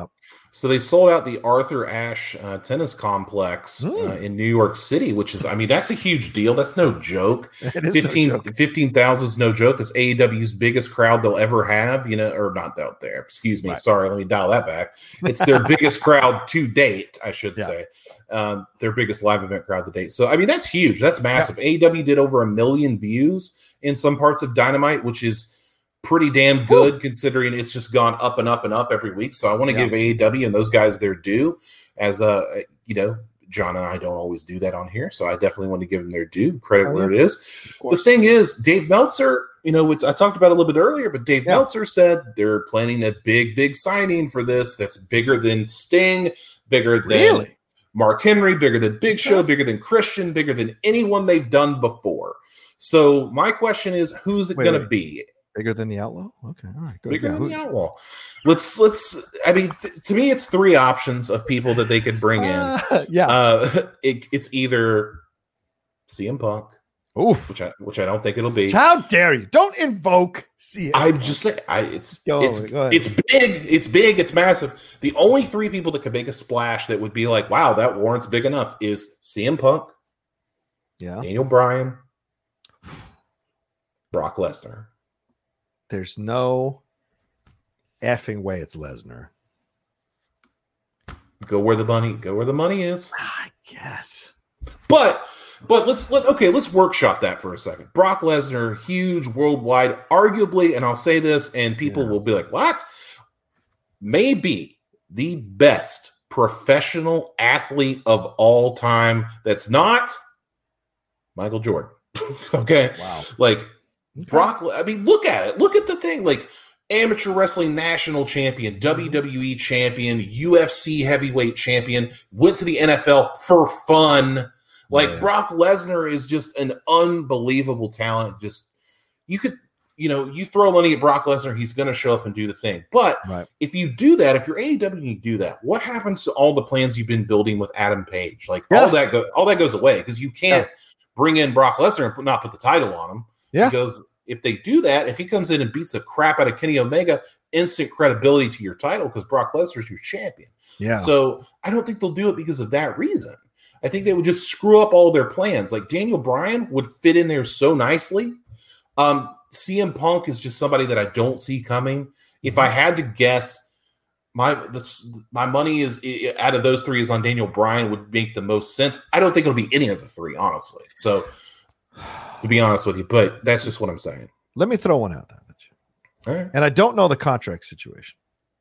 So they sold out the Arthur Ashe uh, Tennis Complex Mm. uh, in New York City, which is, I mean, that's a huge deal. That's no joke. It is fifteen, no joke. fifteen thousand is no joke. It's A E W's biggest crowd they'll ever have, you know, or not out there. Excuse me. Right. Sorry. Let me dial that back. It's their biggest crowd to date, I should Yeah. say. Um, their biggest live event crowd to date. So, I mean, that's huge. That's massive. Yeah. A E W did over a million views in some parts of Dynamite, which is pretty damn good. Woo. Considering it's just gone up and up and up every week. So I want to yeah. give A E W and those guys their due. As uh, you know, John and I don't always do that on here, so I definitely want to give them their due, credit oh, where yeah. it is. The thing is, Dave Meltzer, you know, which I talked about a little bit earlier, but Dave yeah. Meltzer said they're planning a big, big signing for this that's bigger than Sting, bigger than really? Mark Henry, bigger than Big Show, yeah. bigger than Christian, bigger than anyone they've done before. So my question is, who's it going to be? Bigger than the Outlaw? Okay, all right. Go Bigger than the Outlaw. Let's let's. I mean, th- to me, it's three options of people that they could bring in. Uh, yeah, uh, it, it's either C M Punk, Oof. which I which I don't think it'll be. How dare you? Don't invoke C M I'm Punk. just saying. I, it's go, it's it's big. It's big. It's massive. The only three people that could make a splash that would be like, wow, that warrant's big enough is C M Punk, yeah, Daniel Bryan, Brock Lesnar. There's no effing way it's Lesnar. Go where the money, go where the money is. I guess. But but let's let okay, let's workshop that for a second. Brock Lesnar, huge worldwide, arguably, and I'll say this, and people yeah. will be like, what? Maybe the best professional athlete of all time that's not Michael Jordan. Okay. Wow. Like Okay. Brock, I mean, look at it. Look at the thing. Like amateur wrestling national champion, W W E champion, U F C heavyweight champion, went to the N F L for fun. Like yeah. Brock Lesnar is just an unbelievable talent. Just you could, you know, you throw money at Brock Lesnar, he's going to show up and do the thing. But right. if you do that, if you're A E W, you do that. What happens to all the plans you've been building with Adam Page? Like yeah. all that, go, all that goes away because you can't yeah. bring in Brock Lesnar and not put the title on him. Yeah. Because if they do that, if he comes in and beats the crap out of Kenny Omega, instant credibility to your title because Brock Lesnar's your champion. Yeah. So I don't think they'll do it because of that reason. I think they would just screw up all their plans. Like Daniel Bryan would fit in there so nicely. Um, C M Punk is just somebody that I don't see coming. If I had to guess, my the, my money is out of those three is on Daniel Bryan would make the most sense. I don't think it'll be any of the three, honestly. So. To be honest with you, but that's just what I'm saying. Let me throw one out there. All right. And I don't know the contract situation,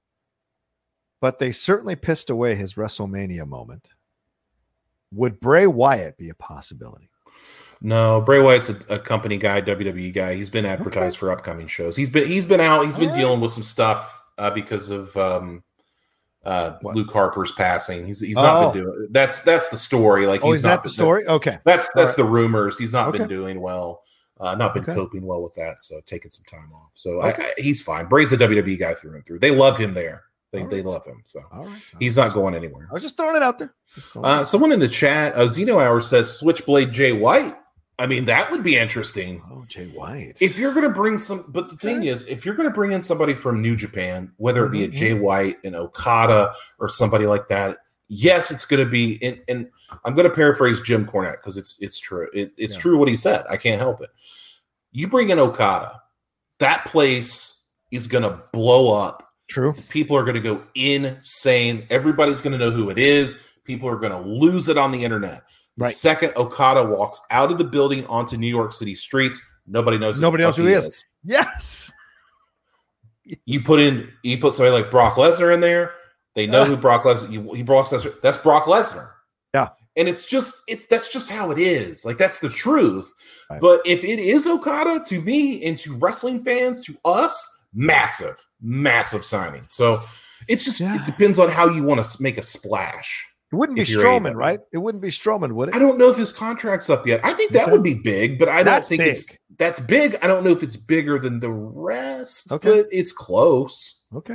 but they certainly pissed away his WrestleMania moment. Would Bray Wyatt be a possibility? No, Bray Wyatt's a, a company guy, W W E guy. He's been advertised okay. for upcoming shows. He's been he's been out. He's been All dealing right. with some stuff uh, because of um, uh, Luke Harper's passing. He's he's not oh. been doing. That's that's the story. Like, oh, he's is not that the story? Okay, that's that's right. the rumors. He's not okay. been doing well. Uh, not been okay. coping well with that. So taking some time off. So okay. I, I, he's fine. Bray's a W W E guy through and through. They love him there. They right. they love him. So All right. All he's right. not going anywhere. I was just throwing it out there. Uh, someone in the chat, uh, Zeno Hour says Switchblade Jay White. I mean, that would be interesting. Oh, Jay White. If you're going to bring some, but the thing is, if you're going to bring in somebody from New Japan, whether it be mm-hmm. a Jay White, an Okada, or somebody like that, yes, it's going to be. And, and I'm going to paraphrase Jim Cornette because it's it's true. It, it's yeah. true what he said. I can't help it. You bring in Okada, that place is going to blow up. True. People are going to go insane. Everybody's going to know who it is. People are going to lose it on the internet. The right. second Okada walks out of the building onto New York City streets, nobody knows who nobody knows who he is. is. Yes. yes. You put in, you put somebody like Brock Lesnar in there. They know uh, who Brock Lesnar. You, he Brock Lesnar. That's Brock Lesnar. Yeah. And it's just, it's that's just how it is. Like that's the truth. Right. But if it is Okada, to me and to wrestling fans, to us, massive, massive signing. So it's just yeah. it depends on how you want to make a splash. It wouldn't be Strowman, right? It wouldn't be Strowman, would it? I don't know if his contract's up yet. I think that okay. would be big, but I don't that's think big. it's that's big. I don't know if it's bigger than the rest, okay. but it's close. Okay.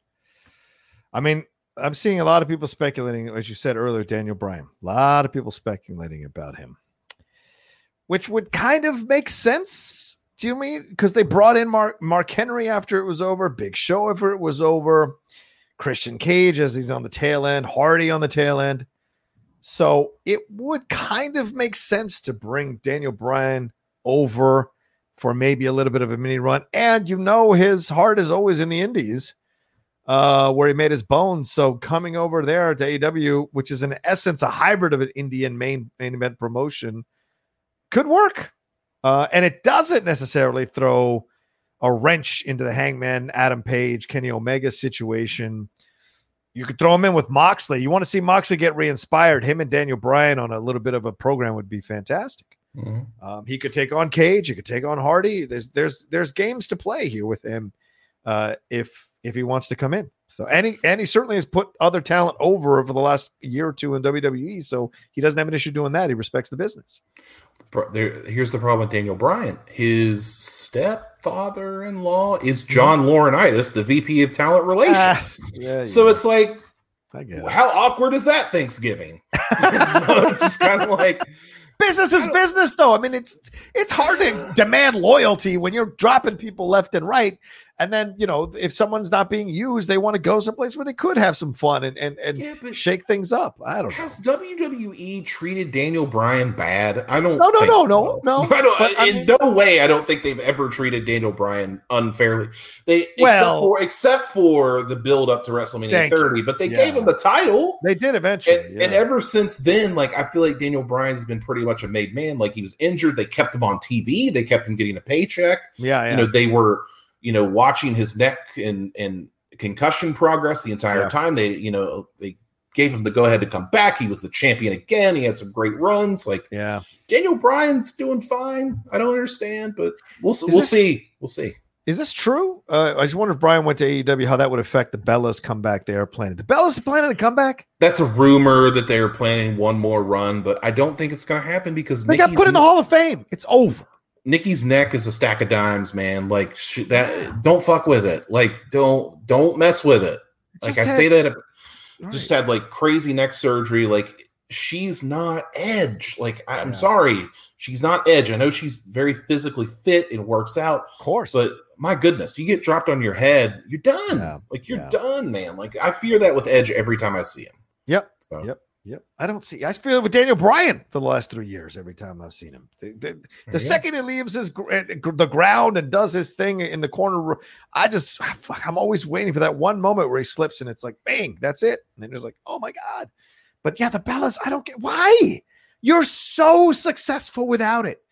I mean, I'm seeing a lot of people speculating, as you said earlier, Daniel Bryan. A lot of people speculating about him, which would kind of make sense. Do you mean because they brought in Mark Mark Henry after it was over, Big Show after it was over? Christian Cage as he's on the tail end, Hardy on the tail end. So it would kind of make sense to bring Daniel Bryan over for maybe a little bit of a mini run. And you know his heart is always in the indies, uh, where he made his bones. So coming over there to A E W, which is in essence a hybrid of an Indian main, main event promotion, could work. Uh, and it doesn't necessarily throw a wrench into the Hangman, Adam Page, Kenny Omega situation. You could throw him in with Moxley. You want to see Moxley get re-inspired. Him and Daniel Bryan on a little bit of a program would be fantastic. Mm-hmm. Um, he could take on Cage. He could take on Hardy. There's there's there's games to play here with him uh, if if he wants to come in. So and he, and he certainly has put other talent over over the last year or two in W W E. So he doesn't have an issue doing that. He respects the business. There, here's the problem with Daniel Bryan. His stepfather-in-law is John Laurinaitis, the V P of Talent Relations. Ah, yeah, so yeah. It's like, I get it. How awkward is that Thanksgiving? So it's just kind of like business is business, though. I mean, it's it's hard to demand loyalty when you're dropping people left and right. And then, you know, if someone's not being used, they want to go someplace where they could have some fun and and, and yeah, shake things up. I don't has know. Has W W E treated Daniel Bryan bad? I don't No, no, think no, so. no, no. I don't, but, I in mean, no way, I don't think they've ever treated Daniel Bryan unfairly. They well, except for except for the build up to WrestleMania thirty, you. But they yeah. gave him the title. They did eventually. And, yeah. and ever since then, like I feel like Daniel Bryan's been pretty much a made man. Like he was injured. They kept him on T V. They kept him getting a paycheck. Yeah, yeah. You know, they were you know, watching his neck and, and concussion progress the entire yeah. time. They, you know, they gave him the go ahead to come back. He was the champion again. He had some great runs. Like, yeah, Daniel Bryan's doing fine. I don't understand, but we'll Is we'll this, see. We'll see. Is this true? Uh, I just wonder if Bryan went to A E W, how that would affect the Bellas comeback they are planning. The Bellas are planning to come back? That's a rumor that they're planning one more run, but I don't think it's going to happen because they Nikki's got put in the Hall of Fame. It's over. Nikki's neck is a stack of dimes, man. Like she, that, don't fuck with it. Like don't don't mess with it. Like just I had, say that, right. just had like crazy neck surgery. Like she's not Edge. Like I'm yeah. sorry, she's not Edge. I know she's very physically fit and works out, of course. But my goodness, you get dropped on your head, you're done. Yeah. Like you're yeah. done, man. Like I fear that with Edge every time I see him. Yep. So. Yep. Yep, I don't see. I feel it with Daniel Bryan for the last three years. Every time I've seen him, the, the, the second he leaves his the ground and does his thing in the corner, I just I'm always waiting for that one moment where he slips and it's like bang, that's it. And then it's like, oh my god. But yeah, the Bellas, I don't get why you're so successful without it.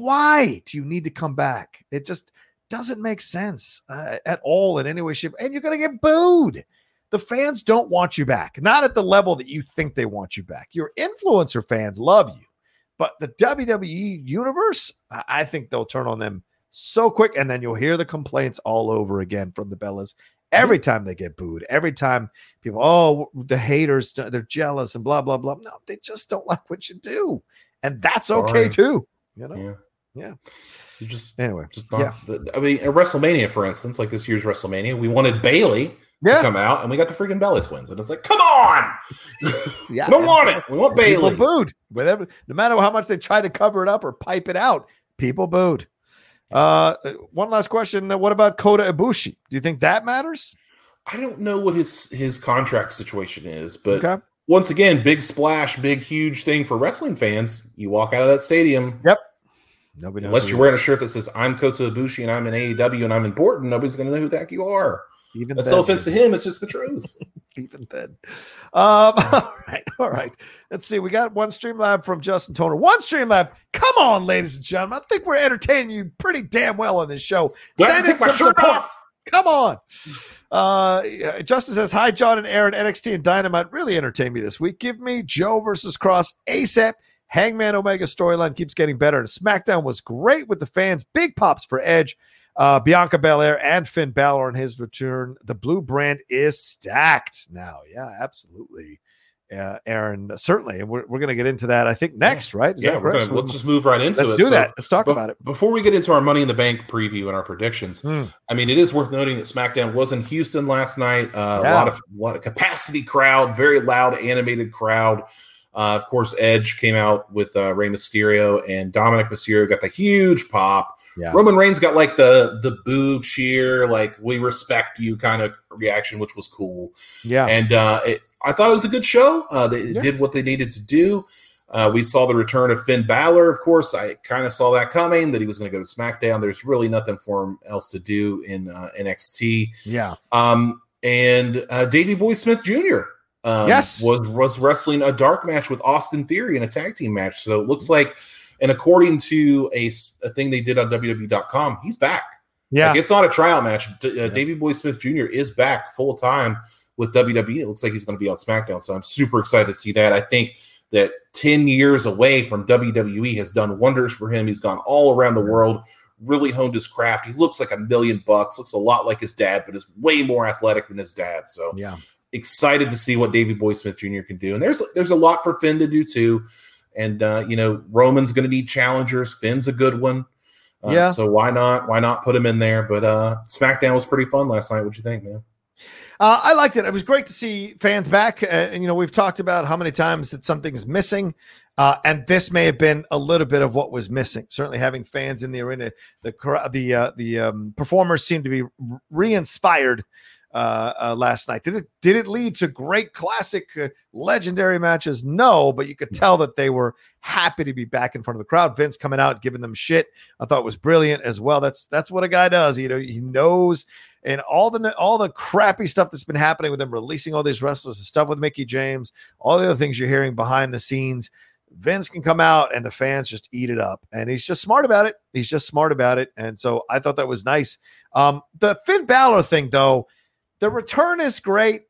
Why do you need to come back? It just doesn't make sense uh, at all in any way, shape, and you're gonna get booed. The fans don't want you back, not at the level that you think they want you back. Your influencer fans love you, but the W W E universe, I think they'll turn on them so quick, and then you'll hear the complaints all over again from the Bellas every time they get booed, every time people, oh, the haters, they're jealous and blah, blah, blah. No, they just don't like what you do, and that's okay right. too. You know, yeah. yeah. You just anyway, just not, yeah. the, I mean, at WrestleMania, for instance, like this year's WrestleMania, we wanted Bayley. Yeah. To come out, and we got the freaking Bella Twins, and it's like, come on, yeah, we don't want it. We want Bayley. People booed, whatever. No matter how much they try to cover it up or pipe it out, people booed. Uh, one last question: what about Kota Ibushi? Do you think that matters? I don't know what his his contract situation is, but okay. once again, big splash, big huge thing for wrestling fans. You walk out of that stadium. Yep. Nobody knows unless you're wearing a shirt that says "I'm Kota Ibushi" and I'm in A E W and I'm important. Nobody's going to know who the heck you are. Even That's then, no offense to him. It's just the truth. Even then. Um, all right. All right. Let's see. We got one Streamlab from Justin Toner. One Streamlab. Come on, ladies and gentlemen. I think we're entertaining you pretty damn well on this show. Send in some support. Off. Come on. Uh, Justin says, hi, John and Aaron. N X T and Dynamite really entertained me this week. Give me Joe versus Cross ASAP. Hangman Omega storyline keeps getting better. And SmackDown was great with the fans. Big pops for Edge. Uh, Bianca Belair and Finn Balor in his return. The blue brand is stacked now. Yeah, absolutely. Uh, Aaron, certainly. And we're, we're going to get into that, I think, next, right? Is yeah, that we're gonna, let's just move right into let's it. Let's do so, that. Let's talk be- about it. Before we get into our Money in the Bank preview and our predictions, mm. I mean, it is worth noting that SmackDown was in Houston last night. Uh, yeah. A lot of a lot of capacity crowd, very loud, animated crowd. Uh, of course, Edge came out with uh, Rey Mysterio, and Dominic Mysterio got the huge pop. Yeah. Roman Reigns got like the the boo cheer, like we respect you kind of reaction, which was cool. Yeah. And uh, it, I thought it was a good show. Uh, they Yeah. did what they needed to do. Uh, we saw the return of Finn Balor. Of course, I kind of saw that coming, that he was going to go to SmackDown. There's really nothing for him else to do in uh, N X T. Yeah. Um, and uh, Davey Boy Smith Junior Um, yes. was, was wrestling a dark match with Austin Theory in a tag team match. So it looks like, and according to a, a thing they did on W W E dot com, he's back. Yeah. Like, it's not a tryout match. D- uh, yeah. Davey Boy Smith Junior is back full time with W W E. It looks like he's going to be on SmackDown. So I'm super excited to see that. I think that ten years away from W W E has done wonders for him. He's gone all around the world, really honed his craft. He looks like a million bucks, looks a lot like his dad, but is way more athletic than his dad. So yeah, excited to see what Davey Boy Smith Junior can do. And there's there's a lot for Finn to do too. And uh, you know, Roman's going to need challengers. Finn's a good one. Uh, yeah. So why not? Why not put him in there? But uh, SmackDown was pretty fun last night. What'd you think, man? Uh, I liked it. It was great to see fans back. Uh, and, you know, we've talked about how many times that something's missing. Uh, and this may have been a little bit of what was missing. Certainly having fans in the arena, the the uh, the um, performers seemed to be re-inspired uh, uh, last night. Did it did it lead to great classic uh, legendary matches? No, but you could tell that they were happy to be back in front of the crowd. Vince coming out, giving them shit, I thought was brilliant as well. That's that's what a guy does. You know, he knows. And all the all the crappy stuff that's been happening with them, releasing all these wrestlers, the stuff with Mickie James, all the other things you're hearing behind the scenes, Vince can come out and the fans just eat it up. And he's just smart about it. He's just smart about it. And so I thought that was nice. Um, the Finn Balor thing, though, the return is great.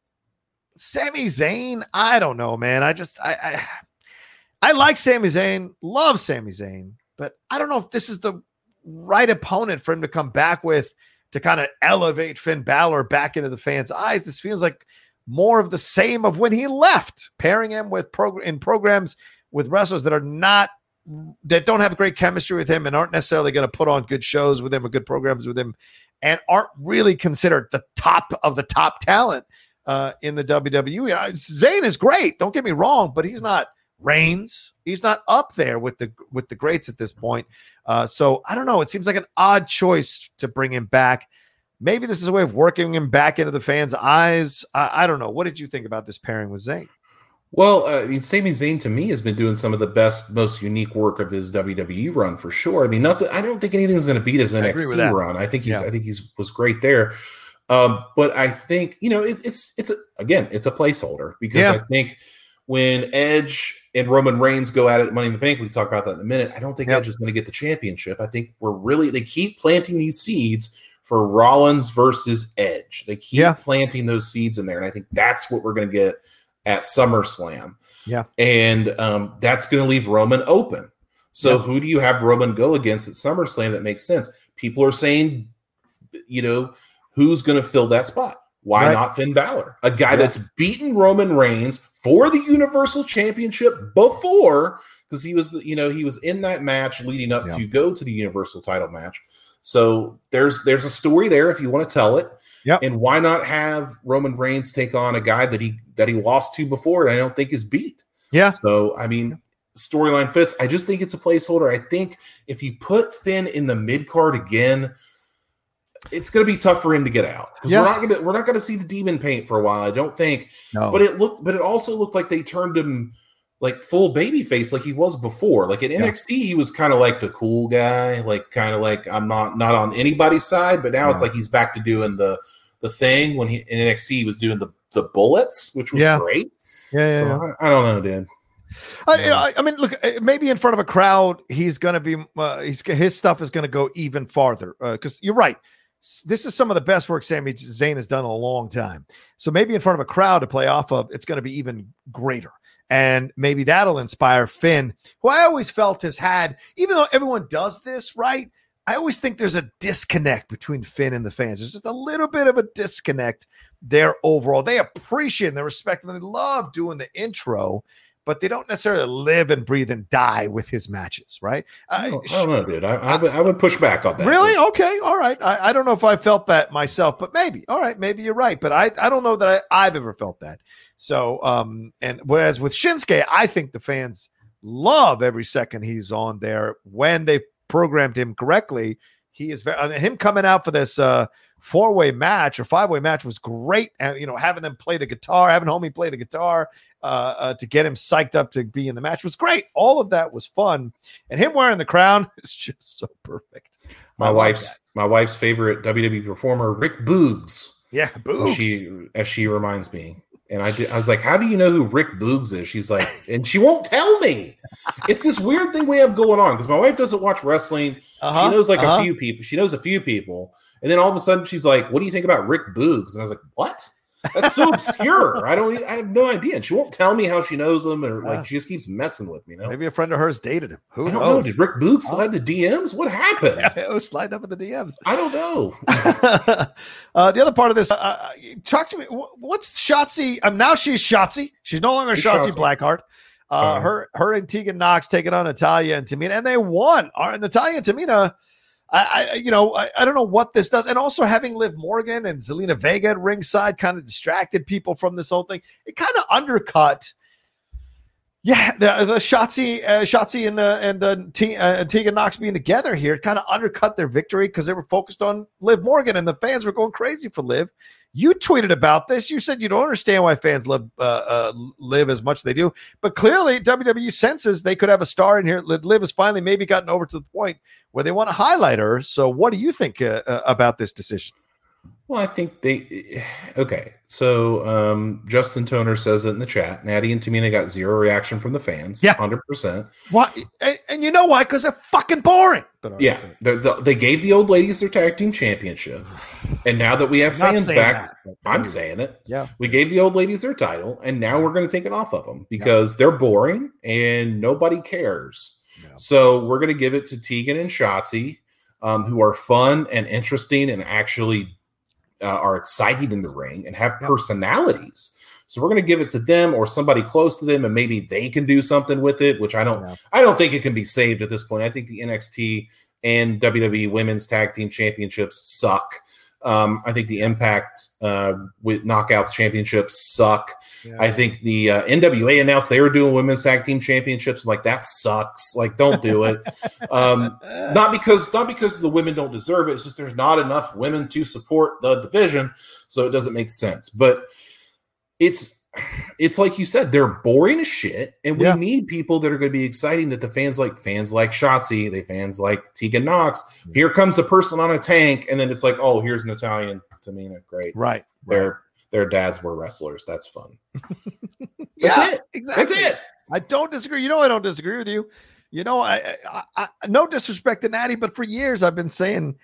Sami Zayn, I don't know, man. I just I I, I like Sami Zayn, love Sami Zayn, but I don't know if this is the right opponent for him to come back with, to kind of elevate Finn Balor back into the fans' eyes. This feels like more of the same of when he left, pairing him with prog- in programs with wrestlers that are not, that don't have great chemistry with him and aren't necessarily going to put on good shows with him or good programs with him, and aren't really considered the top of the top talent uh, in the W W E. Uh, Zayn is great, don't get me wrong, but he's not Reigns. He's not up there with the with the greats at this point. Uh, so I don't know. It seems like an odd choice to bring him back. Maybe this is a way of working him back into the fans' eyes. I, I don't know. What did you think about this pairing with Zayn? Well, uh, I mean, Sami Zayn to me has been doing some of the best, most unique work of his W W E run for sure. I mean, nothing. I don't think anything's going to beat his N X T run. I think he's. Yeah. I think he's was great there. Um, but I think you know it, it's it's a, again it's a placeholder because yeah. I think when Edge and Roman Reigns go at it at Money in the Bank, we talk about that in a minute. I don't think yep. Edge is going to get the championship. I think we're really they keep planting these seeds for Rollins versus Edge. They keep yeah. planting those seeds in there, and I think that's what we're going to get at SummerSlam. Yeah, and um, that's going to leave Roman open. So yeah. who do you have Roman go against at SummerSlam that makes sense? People are saying, you know, who's going to fill that spot? Why right. not Finn Balor, a guy yeah. that's beaten Roman Reigns for the Universal Championship before, because he was, the, you know, he was in that match leading up yeah. to go to the Universal title match. So there's there's a story there if you want to tell it. Yeah. And why not have Roman Reigns take on a guy that he that he lost to before and I don't think is beat? Yeah. So I mean, storyline fits. I just think it's a placeholder. I think if you put Finn in the mid card again, it's going to be tough for him to get out because yeah. we're not going to we're not going to see the demon paint for a while. I don't think. No. But it looked, but it also looked like they turned him like full baby face, like he was before. Like at yeah. N X T, he was kind of like the cool guy, like kind of like I'm not not on anybody's side. But now no. it's like he's back to doing the the thing when he in N X T he was doing the the bullets, which was yeah. great. Yeah, yeah, so yeah. I, I don't know, dude. I, you know, I, I mean, look, maybe in front of a crowd, he's going to be uh, he's his stuff is going to go even farther because uh, you're right. This is some of the best work Sami Zayn has done in a long time. So maybe in front of a crowd to play off of, it's going to be even greater. And maybe that'll inspire Finn, who I always felt has had, even though everyone does this, right? I always think there's a disconnect between Finn and the fans. There's just a little bit of a disconnect there overall. They appreciate and they respect and they love doing the intro, but they don't necessarily live and breathe and die with his matches, right? I don't, I don't know, dude. I, I, would, I would push back on that. Really? Okay. All right. I, I don't know if I felt that myself, but maybe. All right. Maybe you're right. But I, I don't know that I, I've ever felt that. So, um, and whereas with Shinsuke, I think the fans love every second he's on there when they've programmed him correctly, he is very, I mean, him coming out for this uh, four-way match or five-way match was great. And, you know, having them play the guitar, having Homie play the guitar uh, uh, to get him psyched up to be in the match was great. All of that was fun. And him wearing the crown is just so perfect. My wife's that. my wife's favorite W W E performer, Rick Boogs. Yeah, Boogs. As she, as she reminds me. And I, did, I was like, how do you know who Rick Boogs is? She's like, and she won't tell me. It's this weird thing we have going on because my wife doesn't watch wrestling. Uh-huh, she knows like uh-huh. a few people. She knows a few people. And then all of a sudden she's like, what do you think about Rick Boogs? And I was like, what? That's so obscure. I don't, I have no idea. And she won't tell me how she knows him or like, uh, she just keeps messing with me. You know? Maybe a friend of hers dated him. Who I don't knows? know. Did Rick Boogs slide the D Ms? What happened? Yeah, it was sliding up in the D Ms. I don't know. uh, the other part of this, uh, talk to me. What's Shotzi? Um, now she's Shotzi. She's no longer she's Shotzi, Shotzi Blackheart. Uh, her, her and Tegan Knox taking on Natalya and Tamina, and they won. Our, Natalya and Tamina. I, I, you know, I, I don't know what this does. And also having Liv Morgan and Zelina Vega at ringside kind of distracted people from this whole thing. It kind of undercut, yeah, the, the Shotzi, uh, Shotzi and, uh, and uh, T, uh, Tegan Knox being together here. It kind of undercut their victory because they were focused on Liv Morgan and the fans were going crazy for Liv. You tweeted about this. You said you don't understand why fans love uh, uh, Liv as much as they do. But clearly W W E senses they could have a star in here. Liv has finally maybe gotten over to the point where they want to highlight her. So what do you think uh, uh, about this decision? Well, I think they – okay. So um, Justin Toner says it in the chat. Natty and Tamina got zero reaction from the fans. Yeah. one hundred percent. Why? And, and you know why? Because they're fucking boring. But yeah. The, they gave the old ladies their tag team championship. And now that we have fans back – I'm saying it. Yeah. We gave the old ladies their title, and now we're going to take it off of them because yeah. they're boring and nobody cares. Yeah. So we're going to give it to Tegan and Shotzi, um, who are fun and interesting and actually – Uh, are excited in the ring and have personalities. So we're going to give it to them or somebody close to them and maybe they can do something with it, which I don't, yeah. I don't think it can be saved at this point. I think the N X T and W W E Women's Tag Team Championships suck. Um, I think the Impact uh, with Knockouts Championships suck. Yeah. I think the uh, N W A announced they were doing Women's Tag Team Championships. I'm like, that sucks. Like, don't do it. um, not because not because the women don't deserve it. It's just there's not enough women to support the division, so it doesn't make sense. But it's it's like you said, they're boring as shit, and we yeah. need people that are going to be exciting that the fans like. Fans like Shotzi, they fans like Tegan Knox. Here comes a person on a tank, and then it's like, oh, here's Natalya and Tamina. Great, right? Their right. their dads were wrestlers. That's fun. yeah, That's it. Exactly. That's it. I don't disagree. You know, I don't disagree with you. You know, I, I, I no disrespect to Natty, but for years I've been saying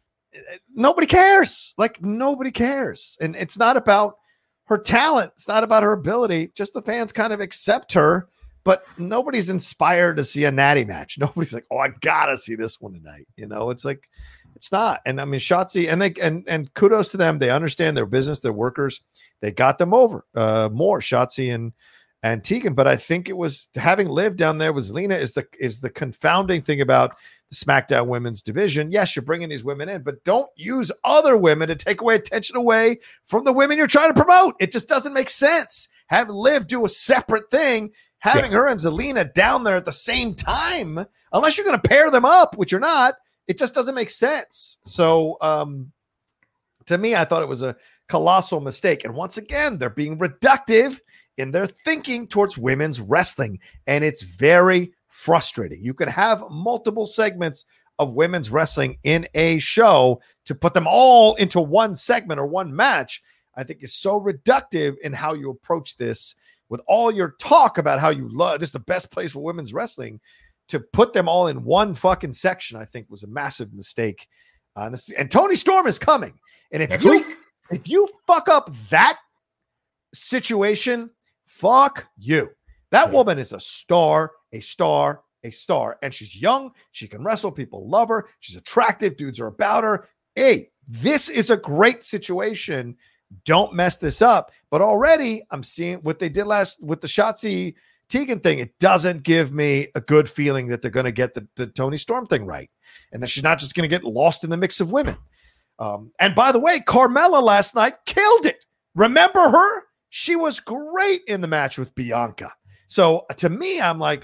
nobody cares. Like nobody cares, and it's not about her talent. It's not about her ability. Just the fans kind of accept her, but nobody's inspired to see a Natty match. Nobody's like, oh, I gotta see this one tonight. You know, it's like, it's not. And I mean, Shotzi and they, and, and kudos to them. They understand their business, their workers. They got them over uh, more Shotzi and, and Tegan. But I think it was having lived down there with Zelina is the, is the confounding thing about the SmackDown women's division. Yes, you're bringing these women in, but don't use other women to take away attention away from the women you're trying to promote. It just doesn't make sense. Have Liv do a separate thing, having yeah. her and Zelina down there at the same time, unless you're going to pair them up, which you're not, it just doesn't make sense. So um, to me, I thought it was a colossal mistake. And once again, they're being reductive in their thinking towards women's wrestling. And it's very frustrating. You can have multiple segments of women's wrestling in a show. To put them all into one segment or one match, I think is so reductive in how you approach this with all your talk about how you love this is the best place for women's wrestling. To put them all in one fucking section, I think was a massive mistake. Uh, this, and Tony Storm is coming. And if Next you week. if you fuck up that situation, fuck you. That woman is a star, a star, a star. And she's young. She can wrestle. People love her. She's attractive. Dudes are about her. Hey, this is a great situation. Don't mess this up. But already I'm seeing what they did last with the Shotzi Tegan thing. It doesn't give me a good feeling that they're going to get the, the Tony Storm thing right. And that she's not just going to get lost in the mix of women. Um, and by the way, Carmella last night killed it. Remember her? She was great in the match with Bianca. So to me, I'm like,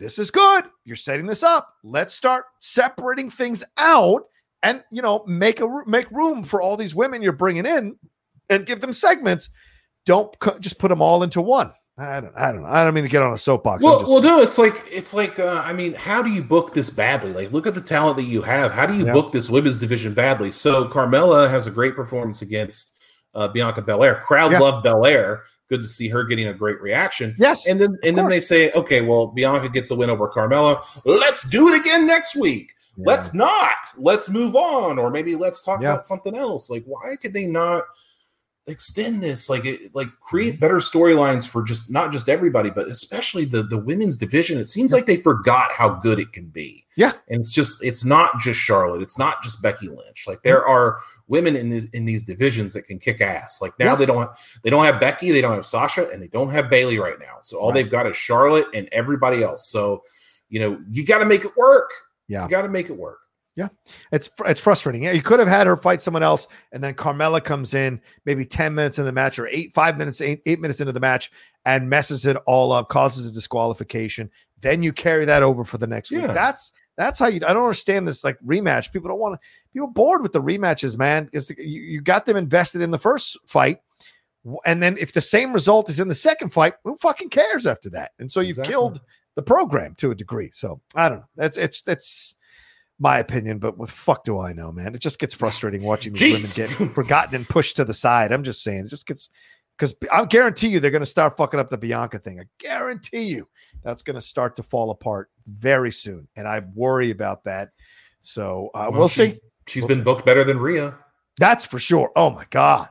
this is good. You're setting this up. Let's start separating things out and, you know, make a make room for all these women you're bringing in and give them segments. Don't co- just put them all into one. I don't, I don't know. I don't mean to get on a soapbox. Well, just, well, no, it's like, it's like, uh, I mean, how do you book this badly? Like, look at the talent that you have. How do you yeah. book this women's division badly? So Carmella has a great performance against uh, Bianca Belair. Crowd yeah. loved Belair. Good to see her getting a great reaction. Yes. And then, and then they say, okay, well, Bianca gets a win over Carmella. Let's do it again next week. Yeah. Let's not. Let's move on. Or maybe let's talk yeah. about something else. Like, why could they not extend this? Like, it, like create better storylines for just not just everybody, but especially the, the women's division. It seems yeah. like they forgot how good it can be. Yeah. And it's just, it's not just Charlotte. It's not just Becky Lynch. Like, there are women in these in these divisions that can kick ass. Like, now yes. they don't have, they don't have Becky, they don't have Sasha, and they don't have Bayley right now. So all right. they've got is Charlotte and everybody else. So, you know, you got to make it work. Yeah, you got to make it work. Yeah, it's it's frustrating. Yeah, you could have had her fight someone else, and then Carmella comes in maybe ten minutes in the match or eight five minutes eight, eight minutes into the match and messes it all up, causes a disqualification. Then you carry that over for the next yeah. week. That's that's how you. I don't understand this like rematch. People don't want to. People are bored with the rematches, man. Because you, you got them invested in the first fight, and then if the same result is in the second fight, who fucking cares after that? And so you've exactly. killed the program to a degree. So I don't know. That's it's that's my opinion, but what the fuck do I know, man? It just gets frustrating watching these Jeez. women get forgotten and pushed to the side. I'm just saying, it just gets because I guarantee you they're going to start fucking up the Bianca thing. I guarantee you that's going to start to fall apart very soon, and I worry about that. So uh, well, we'll she, see. She's we'll been see. booked better than Rhea. That's for sure. Oh my god.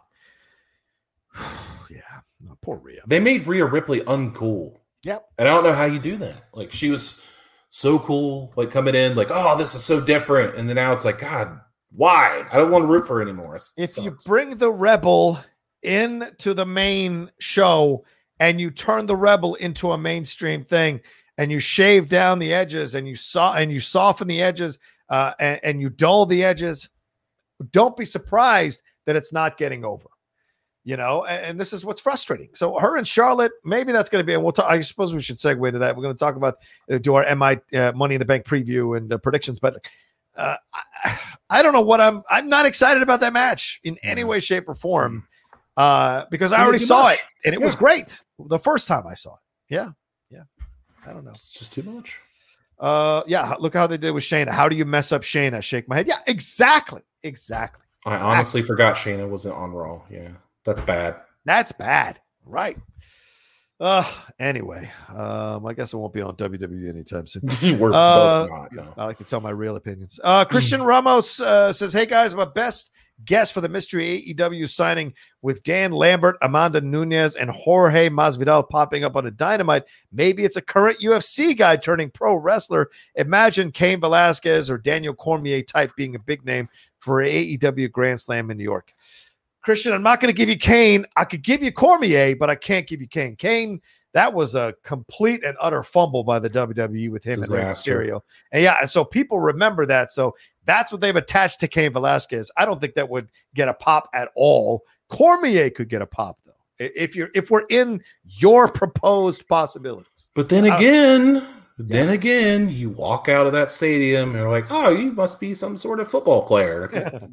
Yeah, oh, poor Rhea. They made Rhea Ripley uncool. Yep. And I don't know how you do that. Like, she was so cool, like coming in, like, oh, this is so different. And then now it's like, God, why? I don't want to root for her anymore. It if sucks. you bring the Rebel into the main show and you turn the Rebel into a mainstream thing and you shave down the edges and you saw and you soften the edges uh, and, and you dull the edges, don't be surprised that it's not getting over. You know, and, and this is what's frustrating. So her and Charlotte, maybe that's going to be, and we'll talk, I suppose we should segue into that. We're going to talk about, uh, do our M I uh, Money in the Bank preview and uh, predictions, but uh, I, I don't know what I'm, I'm not excited about that match in any way, shape or form uh, because I already saw much. it and it yeah. was great the first time I saw it. Yeah. Yeah. I don't know. It's just too much. Uh, yeah. Look how they did with Shayna. How do you mess up Shayna? Shake my head. Yeah, exactly. Exactly. I exactly. honestly forgot Shayna wasn't on Raw. Yeah. That's bad. That's bad. Right. Uh, anyway, um, I guess I won't be on W W E anytime soon. We're uh, both not, no. I like to tell my real opinions. Uh, Christian Ramos uh, says, hey, guys, my best guess for the mystery A E W signing with Dan Lambert, Amanda Nunes, and Jorge Masvidal popping up on a Dynamite. Maybe it's a current U F C guy turning pro wrestler. Imagine Cain Velasquez or Daniel Cormier type being a big name for A E W Grand Slam in New York. Christian, I'm not going to give you Kane. I could give you Cormier, but I can't give you Kane. Kane, that was a complete and utter fumble by the W W E with him and Rey Mysterio. And yeah, and so people remember that. So that's what they've attached to Cain Velasquez. I don't think that would get a pop at all. Cormier could get a pop though, if you're if we're in your proposed possibilities. But then again, uh, then yeah. again, you walk out of that stadium and you're like, oh, you must be some sort of football player. It's like,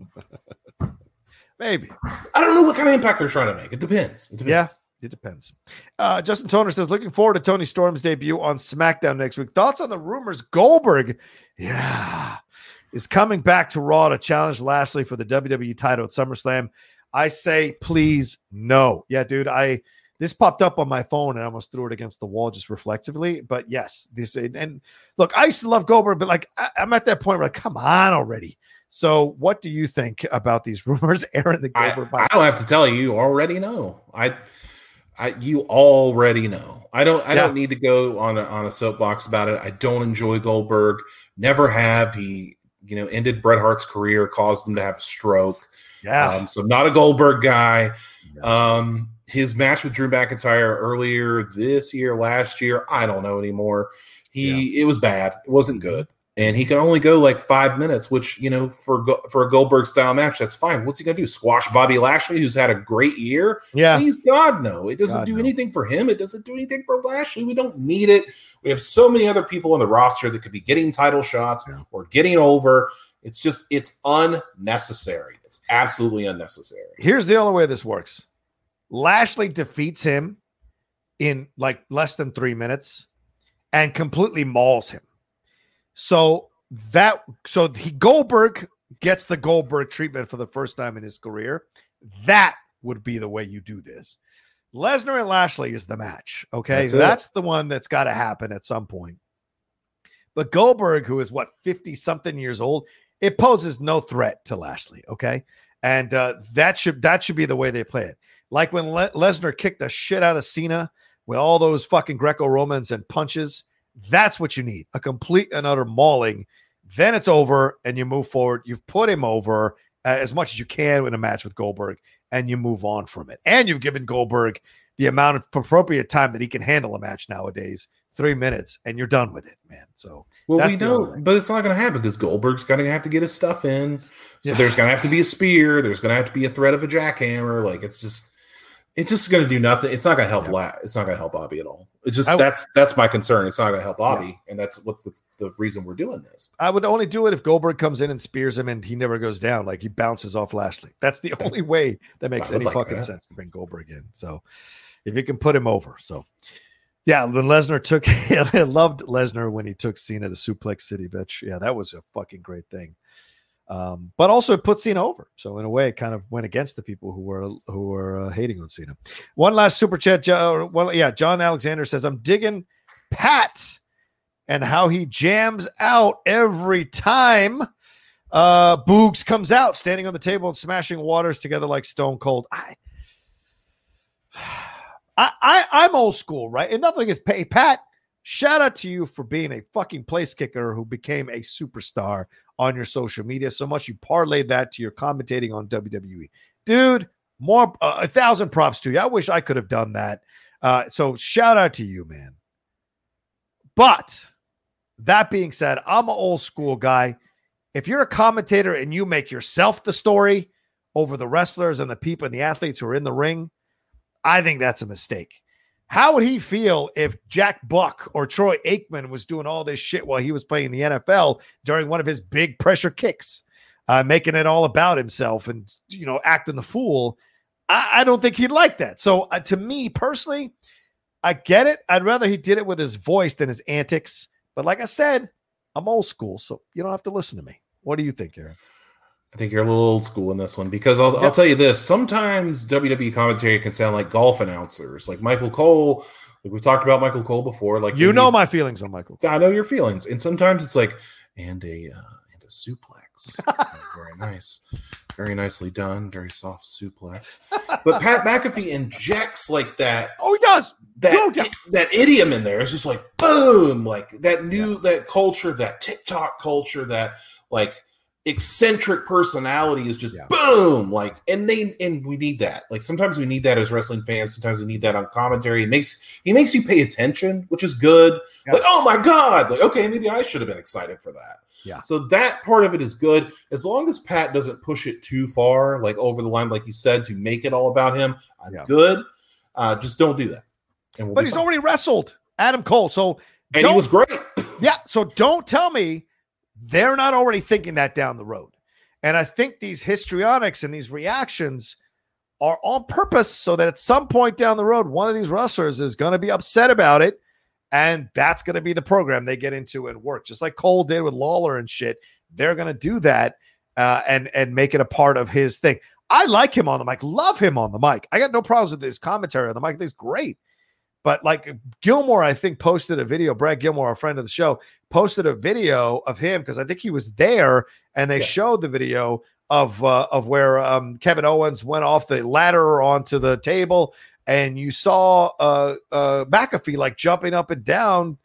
maybe. I don't know what kind of impact they're trying to make. It depends. It depends. Yeah, it depends. Uh, Justin Toner says, looking forward to Tony Storm's debut on SmackDown next week. Thoughts on the rumors Goldberg, yeah, is coming back to Raw to challenge Lashley for the W W E title at SummerSlam. I say, please, no. Yeah, dude, I this popped up on my phone and I almost threw it against the wall just reflexively. But yes, this and look, I used to love Goldberg, but like I, I'm at that point where like, come on already. So what do you think about these rumors, Aaron? The Goldberg I, I don't have to tell you, you already know. I, I, you already know. I don't. I yeah. don't need to go on a, on a soapbox about it. I don't enjoy Goldberg. Never have. He, you know, ended Bret Hart's career, caused him to have a stroke. Yeah. Um, so not a Goldberg guy. Yeah. Um, his match with Drew McIntyre earlier this year, last year, I don't know anymore. He, yeah. it was bad. It wasn't good. and he can only go like five minutes, which, you know, for for a Goldberg style match, that's fine. What's he gonna do? Squash Bobby Lashley, who's had a great year? Yeah, please God, no. It doesn't God, do no. anything for him. It doesn't do anything for Lashley. We don't need it. We have so many other people on the roster that could be getting title shots yeah. or getting over. It's just it's unnecessary. It's absolutely unnecessary. Here's the only way this works. Lashley defeats him in like less than three minutes and completely mauls him. So that so he Goldberg gets the Goldberg treatment for the first time in his career. That would be the way you do this. Lesnar and Lashley is the match. Okay. That's, that's the one that's got to happen at some point. But Goldberg, who is what, fifty something years old, it poses no threat to Lashley. Okay. And uh, that should that should be the way they play it. Like when Le- Lesnar kicked the shit out of Cena with all those fucking Greco-Romans and punches. That's what you need. A complete and utter mauling. Then it's over and you move forward. You've put him over uh, as much as you can in a match with Goldberg and you move on from it. And you've given Goldberg the amount of appropriate time that he can handle a match nowadays. Three minutes and you're done with it, man. So well, we know, but it's not going to happen because Goldberg's going to have to get his stuff in. So yeah. there's going to have to be a spear. There's going to have to be a threat of a jackhammer. Like it's just, it's just going to do nothing. It's not going to help. Yeah. La- it's not going to help Bobby at all. It's just I, that's that's my concern. It's not going to help Bobby, yeah. and that's what's the, the reason we're doing this. I would only do it if Goldberg comes in and spears him and he never goes down. Like he bounces off Lashley. That's the only way that makes any like fucking that. sense to bring Goldberg in. So if you can put him over, so. Yeah, when Lesnar took, I loved Lesnar when he took Cena to Suplex City, bitch. Yeah, that was a fucking great thing. Um, but also it put Cena over. So in a way, it kind of went against the people who were who were uh, hating on Cena. One last super chat. John, one, yeah, John Alexander says, "I'm digging Pat and how he jams out every time uh, Boogs comes out, standing on the table and smashing waters together like Stone Cold." I. I, I, I'm old school, right? And nothing is pay. Pat, shout out to you for being a fucking place kicker who became a superstar on your social media so much you parlayed that to your commentating on W W E. Dude, more uh, a thousand props to you. I wish I could have done that. Uh, so shout out to you, man. But that being said, I'm an old school guy. If you're a commentator and you make yourself the story over the wrestlers and the people and the athletes who are in the ring, I think that's a mistake. How would he feel if Jack Buck or Troy Aikman was doing all this shit while he was playing the N F L during one of his big pressure kicks, uh, making it all about himself and, you know, acting the fool? I, I don't think he'd like that. So uh, to me personally, I get it. I'd rather he did it with his voice than his antics. But like I said, I'm old school, so you don't have to listen to me. What do you think, Aaron? I think you're a little old school in this one because I'll, yep. I'll tell you this. Sometimes W W E commentary can sound like golf announcers, like Michael Cole. Like we've talked about Michael Cole before. Like you know my feelings on Michael Cole. I know your feelings. And sometimes it's like, and a, uh, and a suplex. Very nice. Very nicely done. Very soft suplex. But Pat McAfee injects like that. Oh, he does. That, no, I- that idiom in there is just like, boom. Like that new, yeah. that culture, that TikTok culture, that like, eccentric personality is just yeah. boom, like, and they and we need that. Like sometimes we need that as wrestling fans. Sometimes we need that on commentary. It makes he makes you pay attention, which is good. Yeah. Like, oh my god, like okay, maybe I should have been excited for that. Yeah. So that part of it is good as long as Pat doesn't push it too far, like over the line, like you said, to make it all about him. I'm yeah. good. Uh, just don't do that. We'll but he's fine. Already wrestled Adam Cole, so and he was great. Yeah. So don't tell me they're not already thinking that down the road. And I think these histrionics and these reactions are on purpose so that at some point down the road, one of these wrestlers is going to be upset about it. And that's going to be the program they get into and work. Just like Cole did with Lawler and shit. They're going to do that uh, and, and make it a part of his thing. I like him on the mic. Love him on the mic. I got no problems with his commentary on the mic. I think it's great. But like Gilmore, I think, posted a video. Brad Gilmore, a friend of the show, posted a video of him because I think he was there, and they yeah. showed the video of uh, of where um, Kevin Owens went off the ladder onto the table, and you saw uh, uh, McAfee like jumping up and down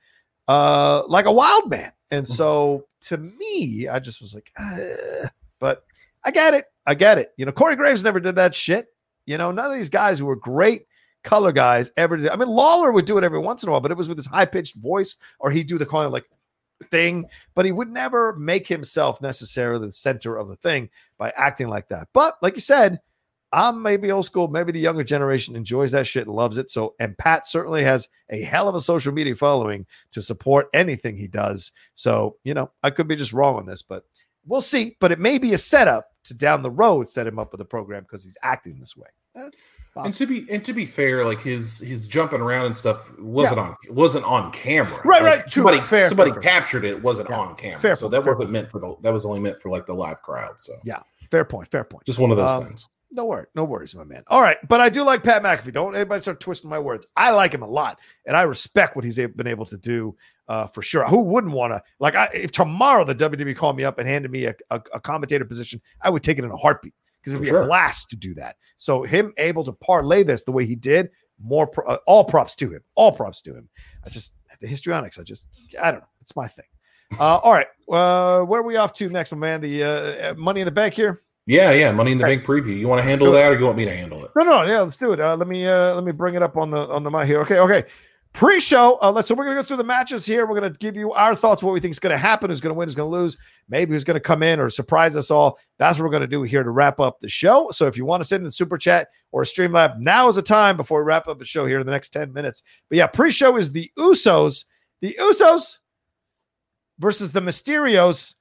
uh, like a wild man. And so to me, I just was like, uh, but I get it. I get it. You know, Corey Graves never did that shit. You know, none of these guys who were great color guys ever did. I mean, Lawler would do it every once in a while, but it was with his high pitched voice, or he'd do the calling like thing, but he would never make himself necessarily the center of the thing by acting like that. But like you said, I'm maybe old school. Maybe the younger generation enjoys that shit and loves it. So, and Pat certainly has a hell of a social media following to support anything he does. So, you know, I could be just wrong on this, but we'll see. But it may be a setup to down the road set him up with a program because he's acting this way. Eh, and to be and to be fair, like his his jumping around and stuff wasn't yeah. on wasn't on camera. Right, like right. Somebody fair, somebody fair, captured fair. it. It wasn't yeah. on camera. Fair so point, that fair wasn't point. meant for the that was only meant for like the live crowd. So yeah, fair point. Fair point. Just one of those um, things. No worries, no worries, my man. All right, but I do like Pat McAfee. Don't anybody start twisting my words. I like him a lot, and I respect what he's been able to do uh, for sure. Who wouldn't want to? Like, I, if tomorrow the W W E called me up and handed me a, a, a commentator position, I would take it in a heartbeat because it'd be sure. a blast to do that. So him able to parlay this the way he did, more pro, uh, all props to him. All props to him. I just the histrionics. I just I don't know. It's my thing. Uh, all right, uh, where are we off to next, my man? The uh, Money in the Bank here. Yeah, yeah, Money in the Bank preview. You want to handle that, or you want me to handle it? No, no, yeah, let's do it. Uh, let me uh, let me bring it up on the on the mic here. Okay, okay. Pre-show. Uh, let's. So we're gonna go through the matches here. We're gonna give you our thoughts, what we think is gonna happen, who's gonna win, who's gonna lose, maybe who's gonna come in or surprise us all. That's what we're gonna do here to wrap up the show. So if you want to send in the super chat or Streamlab, now is the time before we wrap up the show here in the next ten minutes. But yeah, pre-show is the Usos, the Usos versus the Mysterios.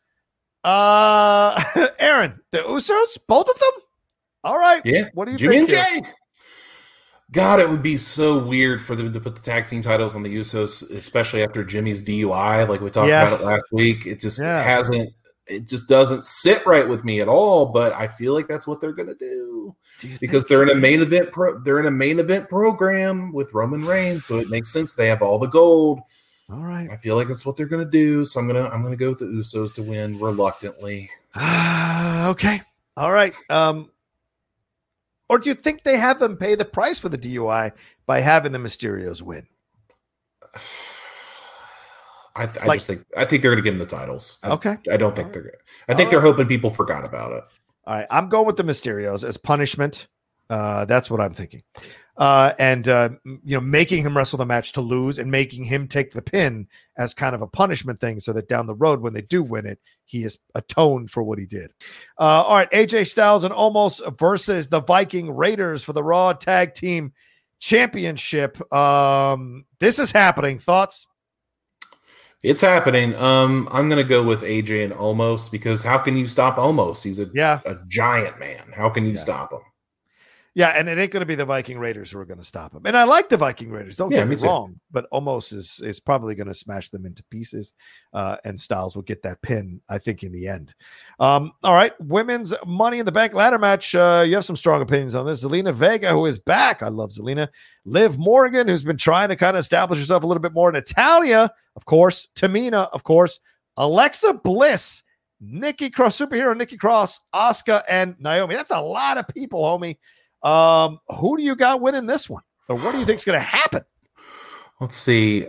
Uh, Aaron, the Usos, both of them. All right. Yeah. What do you Jimmy think? and Jay. God, it would be so weird for them to put the tag team titles on the Usos, especially after Jimmy's D U I, like we talked yeah. about it last week. It just yeah. hasn't. It just doesn't sit right with me at all. But I feel like that's what they're going to do, do because they're in a main event. Pro, they're in a main event program with Roman Reigns, so it makes sense. They have all the gold. All right. I feel like that's what they're going to do. So I'm gonna I'm gonna go with the Usos to win reluctantly. okay. All right. Um, or do you think they have them pay the price for the D U I by having the Mysterios win? I, I like, just think I think they're going to give them the titles. I, okay. I don't think they're good. I think All they're right. hoping people forgot about it. All right. I'm going with the Mysterios as punishment. Uh, that's what I'm thinking. Uh, and, uh, you know, making him wrestle the match to lose and making him take the pin as kind of a punishment thing so that down the road, when they do win it, he is atoned for what he did. Uh, all right. A J Styles and Omos versus the Viking Raiders for the Raw Tag Team Championship. Um, this is happening. Thoughts? It's happening. Um, I'm going to go with A J and Omos, because how can you stop Omos? He's a, yeah. a giant man. How can you yeah. stop him? Yeah, and it ain't going to be the Viking Raiders who are going to stop him. And I like the Viking Raiders. Don't yeah, get me, me wrong. But Omos is is probably going to smash them into pieces. Uh, and Styles will get that pin, I think, in the end. Um, all right, women's Money in the Bank ladder match. Uh, you have some strong opinions on this. Zelina Vega, who is back. I love Zelina. Liv Morgan, who's been trying to kind of establish herself a little bit more. Natalia, of course. Tamina, of course. Alexa Bliss. Nikki Cross, superhero Nikki Cross. Asuka, and Naomi. That's a lot of people, homie. Um, who do you got winning this one? Or what do you think is going to happen? Let's see.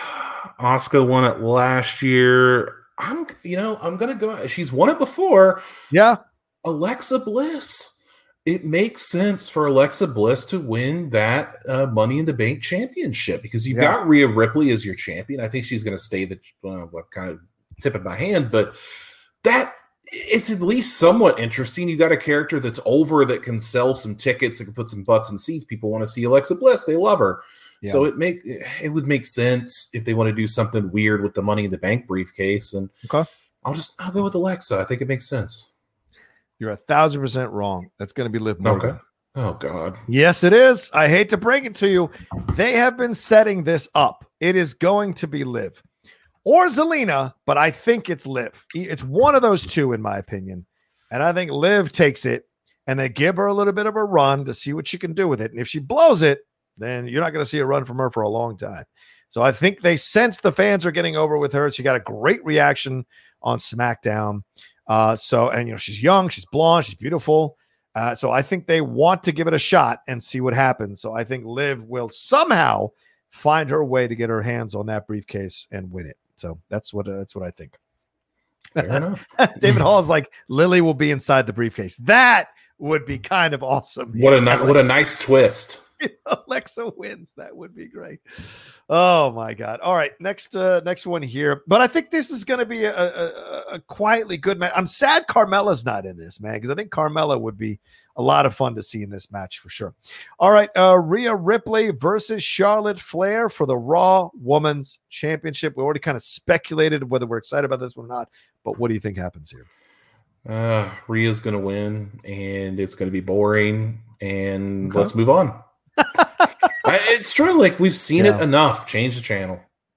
Asuka won it last year. I'm, you know, I'm going to go. She's won it before. Yeah. Alexa Bliss. It makes sense for Alexa Bliss to win that uh, Money in the Bank championship, because you've yeah. got Rhea Ripley as your champion. I think she's going to stay the well, kind of tip of my hand, but that. It's at least somewhat interesting. You got a character that's over that can sell some tickets and can put some butts in seats. People want to see Alexa Bliss. They love her. Yeah. So it make it would make sense if they want to do something weird with the Money in the Bank briefcase. And okay. I'll just I'll go with Alexa. I think it makes sense. You're a thousand percent wrong. That's going to be Liv Morgan. Okay. Oh God. Yes, it is. I hate to break it to you. They have been setting this up. It is going to be Liv. Or Zelina, but I think it's Liv. It's one of those two, in my opinion. And I think Liv takes it, and they give her a little bit of a run to see what she can do with it. And if she blows it, then you're not going to see a run from her for a long time. So I think they sense the fans are getting over with her. She got a great reaction on SmackDown. Uh, so, and, you know, she's young, she's blonde, she's beautiful. Uh, so I think they want to give it a shot and see what happens. So I think Liv will somehow find her way to get her hands on that briefcase and win it. So that's what uh, that's what I think. Fair enough. David Hall is like, Lily will be inside the briefcase. That would be kind of awesome. What a ni- what a nice twist. if Alexa wins, that would be great. Oh my God. All right. Next, uh, next one here. But I think this is going to be a, a, a quietly good match. I'm sad Carmella's not in this, man, because I think Carmella would be a lot of fun to see in this match for sure. All right. Uh, Rhea Ripley versus Charlotte Flair for the Raw Women's Championship. We already kind of speculated whether we're excited about this one or not, but what do you think happens here? Uh, Rhea's going to win, and it's going to be boring, and okay. let's move on. I, it's true. Like, we've seen yeah. it enough. Change the channel.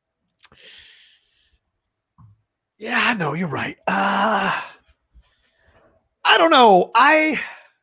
Yeah, I know. You're right. Uh, I don't know. I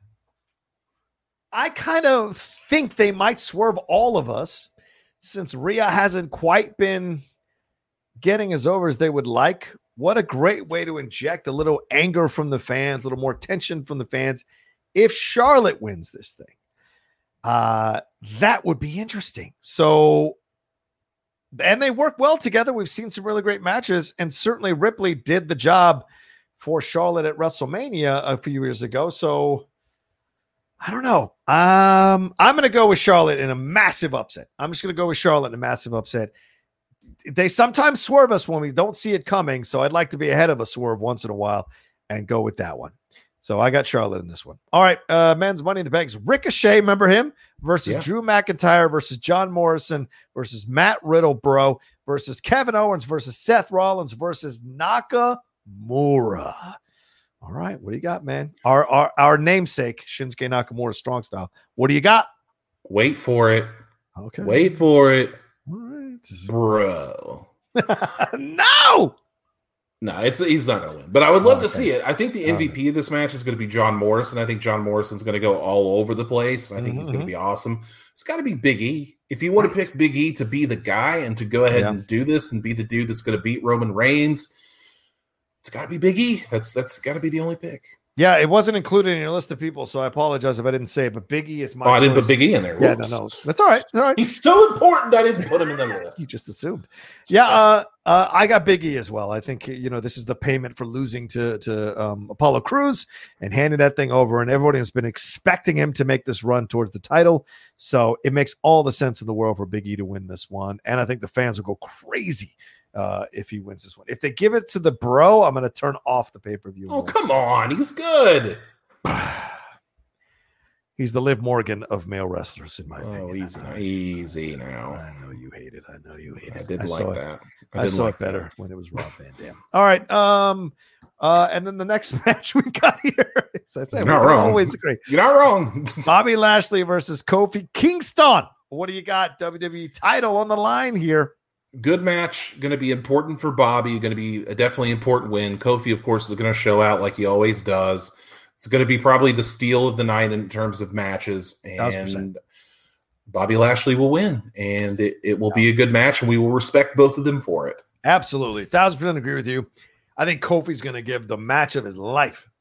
I kind of think they might swerve all of us since Rhea hasn't quite been getting as over as they would like. What a great way to inject a little anger from the fans, a little more tension from the fans. If Charlotte wins this thing, uh, that would be interesting. So, and they work well together. We've seen some really great matches, and certainly Ripley did the job for Charlotte at WrestleMania a few years ago. So, I don't know. Um, I'm going to go with Charlotte in a massive upset. I'm just going to go with Charlotte in a massive upset. They sometimes swerve us when we don't see it coming, so I'd like to be ahead of a swerve once in a while and go with that one. So I got Charlotte in this one. All right, uh, men's Money in the Bank. Ricochet, remember him? Versus yeah. Drew McIntyre versus John Morrison versus Matt Riddle, bro, versus Kevin Owens versus Seth Rollins versus Nakamura. All right, what do you got, man? Our our, our namesake, Shinsuke Nakamura, strong style. What do you got? Wait for it. Okay. Wait for it. All right. Bro. no! No, it's he's not going to win. But I would love oh, to okay. see it. I think the M V P right. of this match is going to be John Morrison. I think John Morrison's going to go all over the place. I think mm-hmm. he's going to be awesome. It's got to be Big E. If you want right. to pick Big E to be the guy and to go ahead yeah. and do this and be the dude that's going to beat Roman Reigns, it's got to be Big E. That's that's got to be the only pick. Yeah, it wasn't included in your list of people, so I apologize if I didn't say it, but Big E is my Oh, I choice. didn't put Big E in there. Yeah, no, no. That's all right. That's all right. He's so important, I didn't put him in the list. You just assumed. Yeah, uh, uh, I got Big E as well. I think, you know, this is the payment for losing to, to um, Apollo Crews and handing that thing over, and everybody has been expecting him to make this run towards the title, so it makes all the sense in the world for Big E to win this one, and I think the fans will go crazy uh, if he wins this one. If they give it to the bro, I'm going to turn off the pay-per-view. Oh, come on. He's good. He's the Liv Morgan of male wrestlers, in my oh, opinion. Easy, easy now. I know you hate it. I know you hate it. I did I like that. I, I saw like it better that. when it was Rob Van Dam. All right. Um, uh, and then the next match we got here. As I said, You're not wrong. Always agree. You're not wrong. Bobby Lashley versus Kofi Kingston. What do you got? W W E title on the line here. Good match. Going to be important for Bobby. Going to be a definitely important win. Kofi, of course, is going to show out like he always does. It's going to be probably the steal of the night in terms of matches, and Bobby Lashley will win, and it, it will yeah. be a good match, and we will respect both of them for it. Absolutely. Thousand percent agree with you. I think Kofi's going to give the match of his life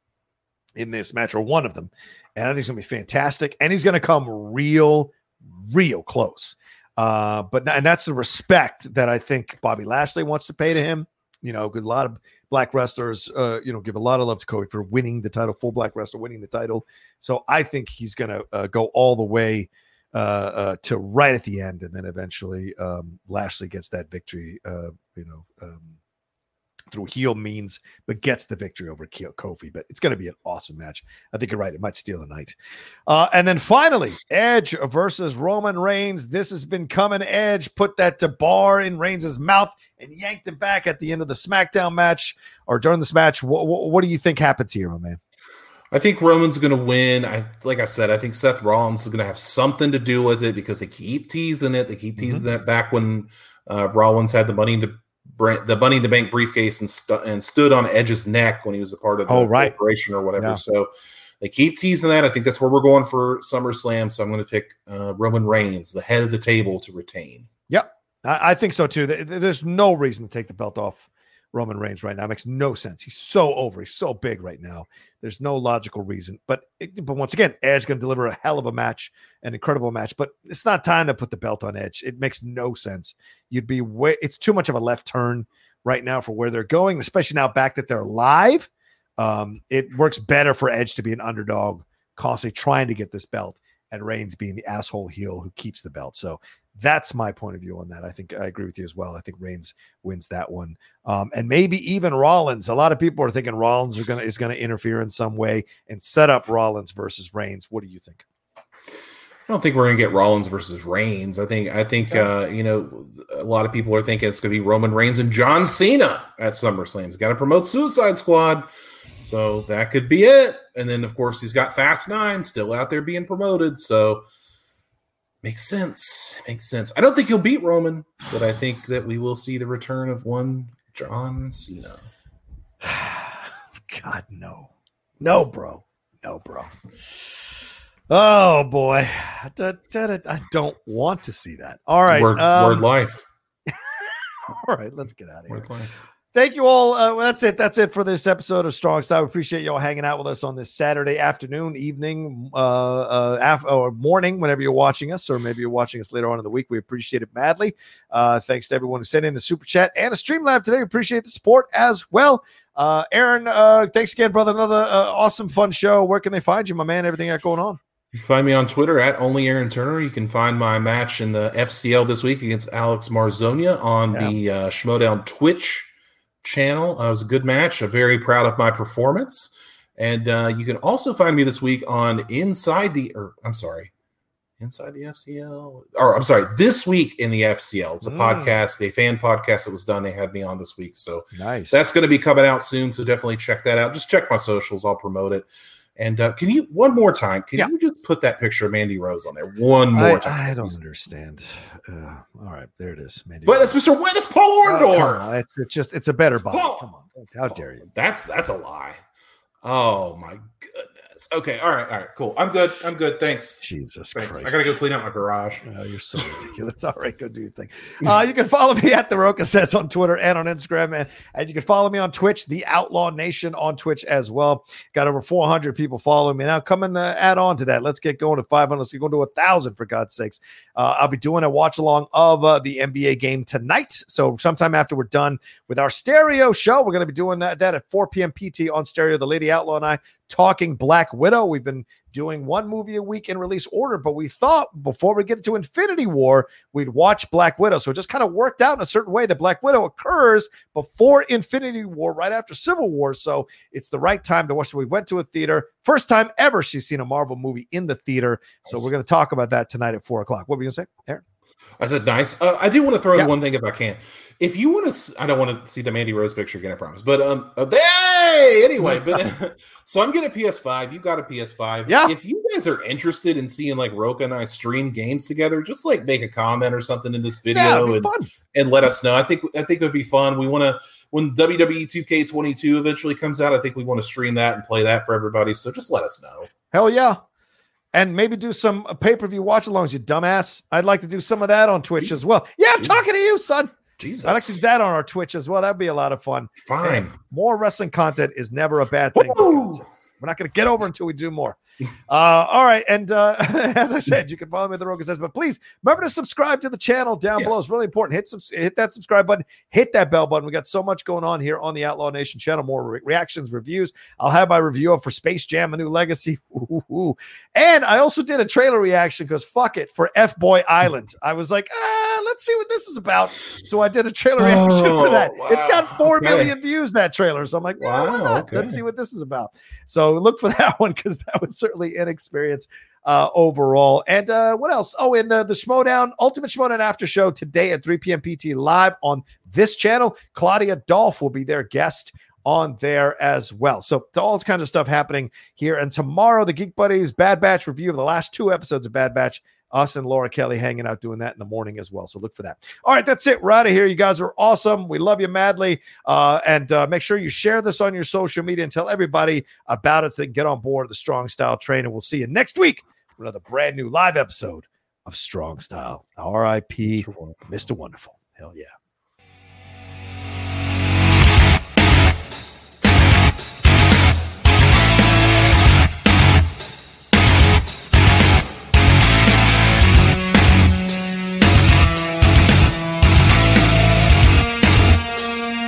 in this match, or one of them, and I think it's going to be fantastic, and he's going to come real, real close. Uh, but and that's the respect that I think Bobby Lashley wants to pay to him. You know, because a lot of black wrestlers, uh, you know, give a lot of love to Kofi for winning the title, full black wrestler winning the title. So I think he's going to uh, go all the way uh, uh, to right at the end. And then eventually um, Lashley gets that victory, uh, you know, um, through heel means, but gets the victory over Kofi. But it's going to be an awesome match. I think you're right. It might steal the night. Uh, and then finally, Edge versus Roman Reigns. This has been coming. Edge put that to bar in Reigns' mouth and yanked him back at the end of the SmackDown match, or during this match. What, what, what do you think happens here, my man? I think Roman's going to win. I like I said, I think Seth Rollins is going to have something to do with it because they keep teasing it. They keep teasing mm-hmm. that back when uh, Rollins had the money in the the Money in the Bank briefcase and, stu- and stood on Edge's neck when he was a part of the oh, right. corporation or whatever. Yeah. So they keep teasing that. I think that's where we're going for SummerSlam. So I'm going to pick uh, Roman Reigns, the head of the table, to retain. Yep. I, I think so too. There's no reason to take the belt off Roman Reigns right now. It makes no sense. He's so over. He's so big right now. There's no logical reason. But it, but once again, Edge going to deliver a hell of a match, an incredible match. But it's not time to put the belt on Edge. It makes no sense. You'd be way. It's too much of a left turn right now for where they're going, especially now back that they're live. Um, it works better for Edge to be an underdog, constantly trying to get this belt and Reigns being the asshole heel who keeps the belt. So that's my point of view on that. I think I agree with you as well. I think Reigns wins that one. Um, and maybe even Rollins. A lot of people are thinking Rollins are gonna is going to interfere in some way and set up Rollins versus Reigns. What do you think? I don't think we're going to get Rollins versus Reigns. I think, I think, okay. uh, you know, a lot of people are thinking it's going to be Roman Reigns and John Cena at SummerSlam. He's got to promote Suicide Squad. So that could be it. And then, of course, he's got Fast Nine still out there being promoted. So makes sense. Makes sense. I don't think he'll beat Roman, but I think that we will see the return of one John Cena. God, no. No, bro. No, bro. Oh, boy. Da, da, da, I don't want to see that. All right. Word, um, word life. All right. Let's get out of here. Word life. Thank you all. Uh, well, that's it. That's it for this episode of Strong Style. We appreciate you all hanging out with us on this Saturday afternoon, evening, uh, uh, af- or morning, whenever you're watching us, or maybe you're watching us later on in the week. We appreciate it madly. Uh, thanks to everyone who sent in the super chat and a Streamlab today. We appreciate the support as well. Uh, Aaron, uh, thanks again, brother. Another uh, awesome, fun show. Where can they find you, my man? Everything you got going on? You can find me on Twitter at Only Aaron Turner. You can find my match in the F C L this week against Alex Marzonia on yeah. the uh, Schmodown Twitch channel. Uh, it was a good match. I'm very proud of my performance. And uh, you can also find me this week on Inside the, or I'm sorry, Inside the F C L, or I'm sorry, this week in the F C L. It's a mm. podcast, a fan podcast that was done. They had me on this week. So nice. That's going to be coming out soon. So definitely check that out. Just check my socials. I'll promote it. And uh, can you, one more time, can yeah. you just put that picture of Mandy Rose on there one more I, time? I don't understand. Uh, all right, there it is. Mandy but Rose. That's Mister Wait, that's Paul Orndorff. Oh, it's, it's just, it's a better body. Paul. Come on. How dare you? That's, that's a lie. Oh, my goodness. Okay, all right, all right, cool. I'm good. I'm good. Thanks. Jesus Thanks. Christ. I got to go clean out my garage. Oh, you're so ridiculous. All right, go do your thing. Uh, you can follow me at The Rocha Says on Twitter and on Instagram. And, and you can follow me on Twitch, The Outlaw Nation on Twitch as well. Got over four hundred people following me. Now come and uh, add on to that. Let's get going to five hundred. Let's get going to one thousand for God's sakes. Uh, I'll be doing a watch along of uh, the N B A game tonight. So sometime after we're done with our stereo show, we're going to be doing that, that at four p.m. P T on stereo. The Lady Outlaw and I talking Black Widow. We've been doing one movie a week in release order, but we thought before we get to Infinity War, we'd watch Black Widow. So it just kind of worked out in a certain way that Black Widow occurs before Infinity War, right after Civil War. So it's the right time to watch. So we went to a theater. First time ever she's seen a Marvel movie in the theater. So nice. We're going to talk about that tonight at four o'clock. What were you going to say, Aaron? I said, nice. Uh, I do want to throw yeah. in one thing if I can. If you want to, I don't want to see the Mandy Rose picture again, I promise. But um, uh, hey, anyway, but so I'm getting a P S five. You got a P S five. Yeah. If you guys are interested in seeing like Rocha and I stream games together, just like make a comment or something in this video yeah, and fun. and let us know. I think I think it would be fun. We want to when W W E two K twenty-two eventually comes out. I think we want to stream that and play that for everybody. So just let us know. Hell yeah. And maybe do some pay-per-view watch-alongs, you dumbass. I'd like to do some of that on Twitch Jesus. as well. Yeah, I'm Jesus. talking to you, son. Jesus. I'd like to do that on our Twitch as well. That'd be a lot of fun. Fine. And more wrestling content is never a bad thing. We're not going to get over until we do more. Uh, all right. And uh, as I said, you can follow me at The Rocha Says, but please remember to subscribe to the channel down yes. below. It's really important. Hit, some, hit that subscribe button. Hit that bell button. We got so much going on here on the Outlaw Nation channel. More re- reactions, reviews. I'll have my review up for Space Jam: A New Legacy. Ooh, ooh, ooh. And I also did a trailer reaction because fuck it, for F-Boy Island. I was like, ah, let's see what this is about. So I did a trailer reaction oh, for that. Wow. It's got four okay. million views, that trailer. So I'm like, wow, wow okay. let's see what this is about. So look for that one because that was certainly an experience uh, overall. And uh, what else? Oh, and the, the Schmodown, Ultimate Schmodown After Show today at three p.m. P T live on this channel. Claudia Dolph will be their guest on there as well. So all this kind of stuff happening here. And tomorrow, the Geek Buddies Bad Batch review of the last two episodes of Bad Batch. Us and Laura Kelly hanging out doing that in the morning as well. So look for that. All right, that's it. We're out of here. You guys are awesome. We love you madly. Uh, and uh, make sure you share this on your social media and tell everybody about it so they can get on board the Strong Style train. And we'll see you next week for another brand new live episode of Strong Style. R I P Mister Wonderful. Hell yeah.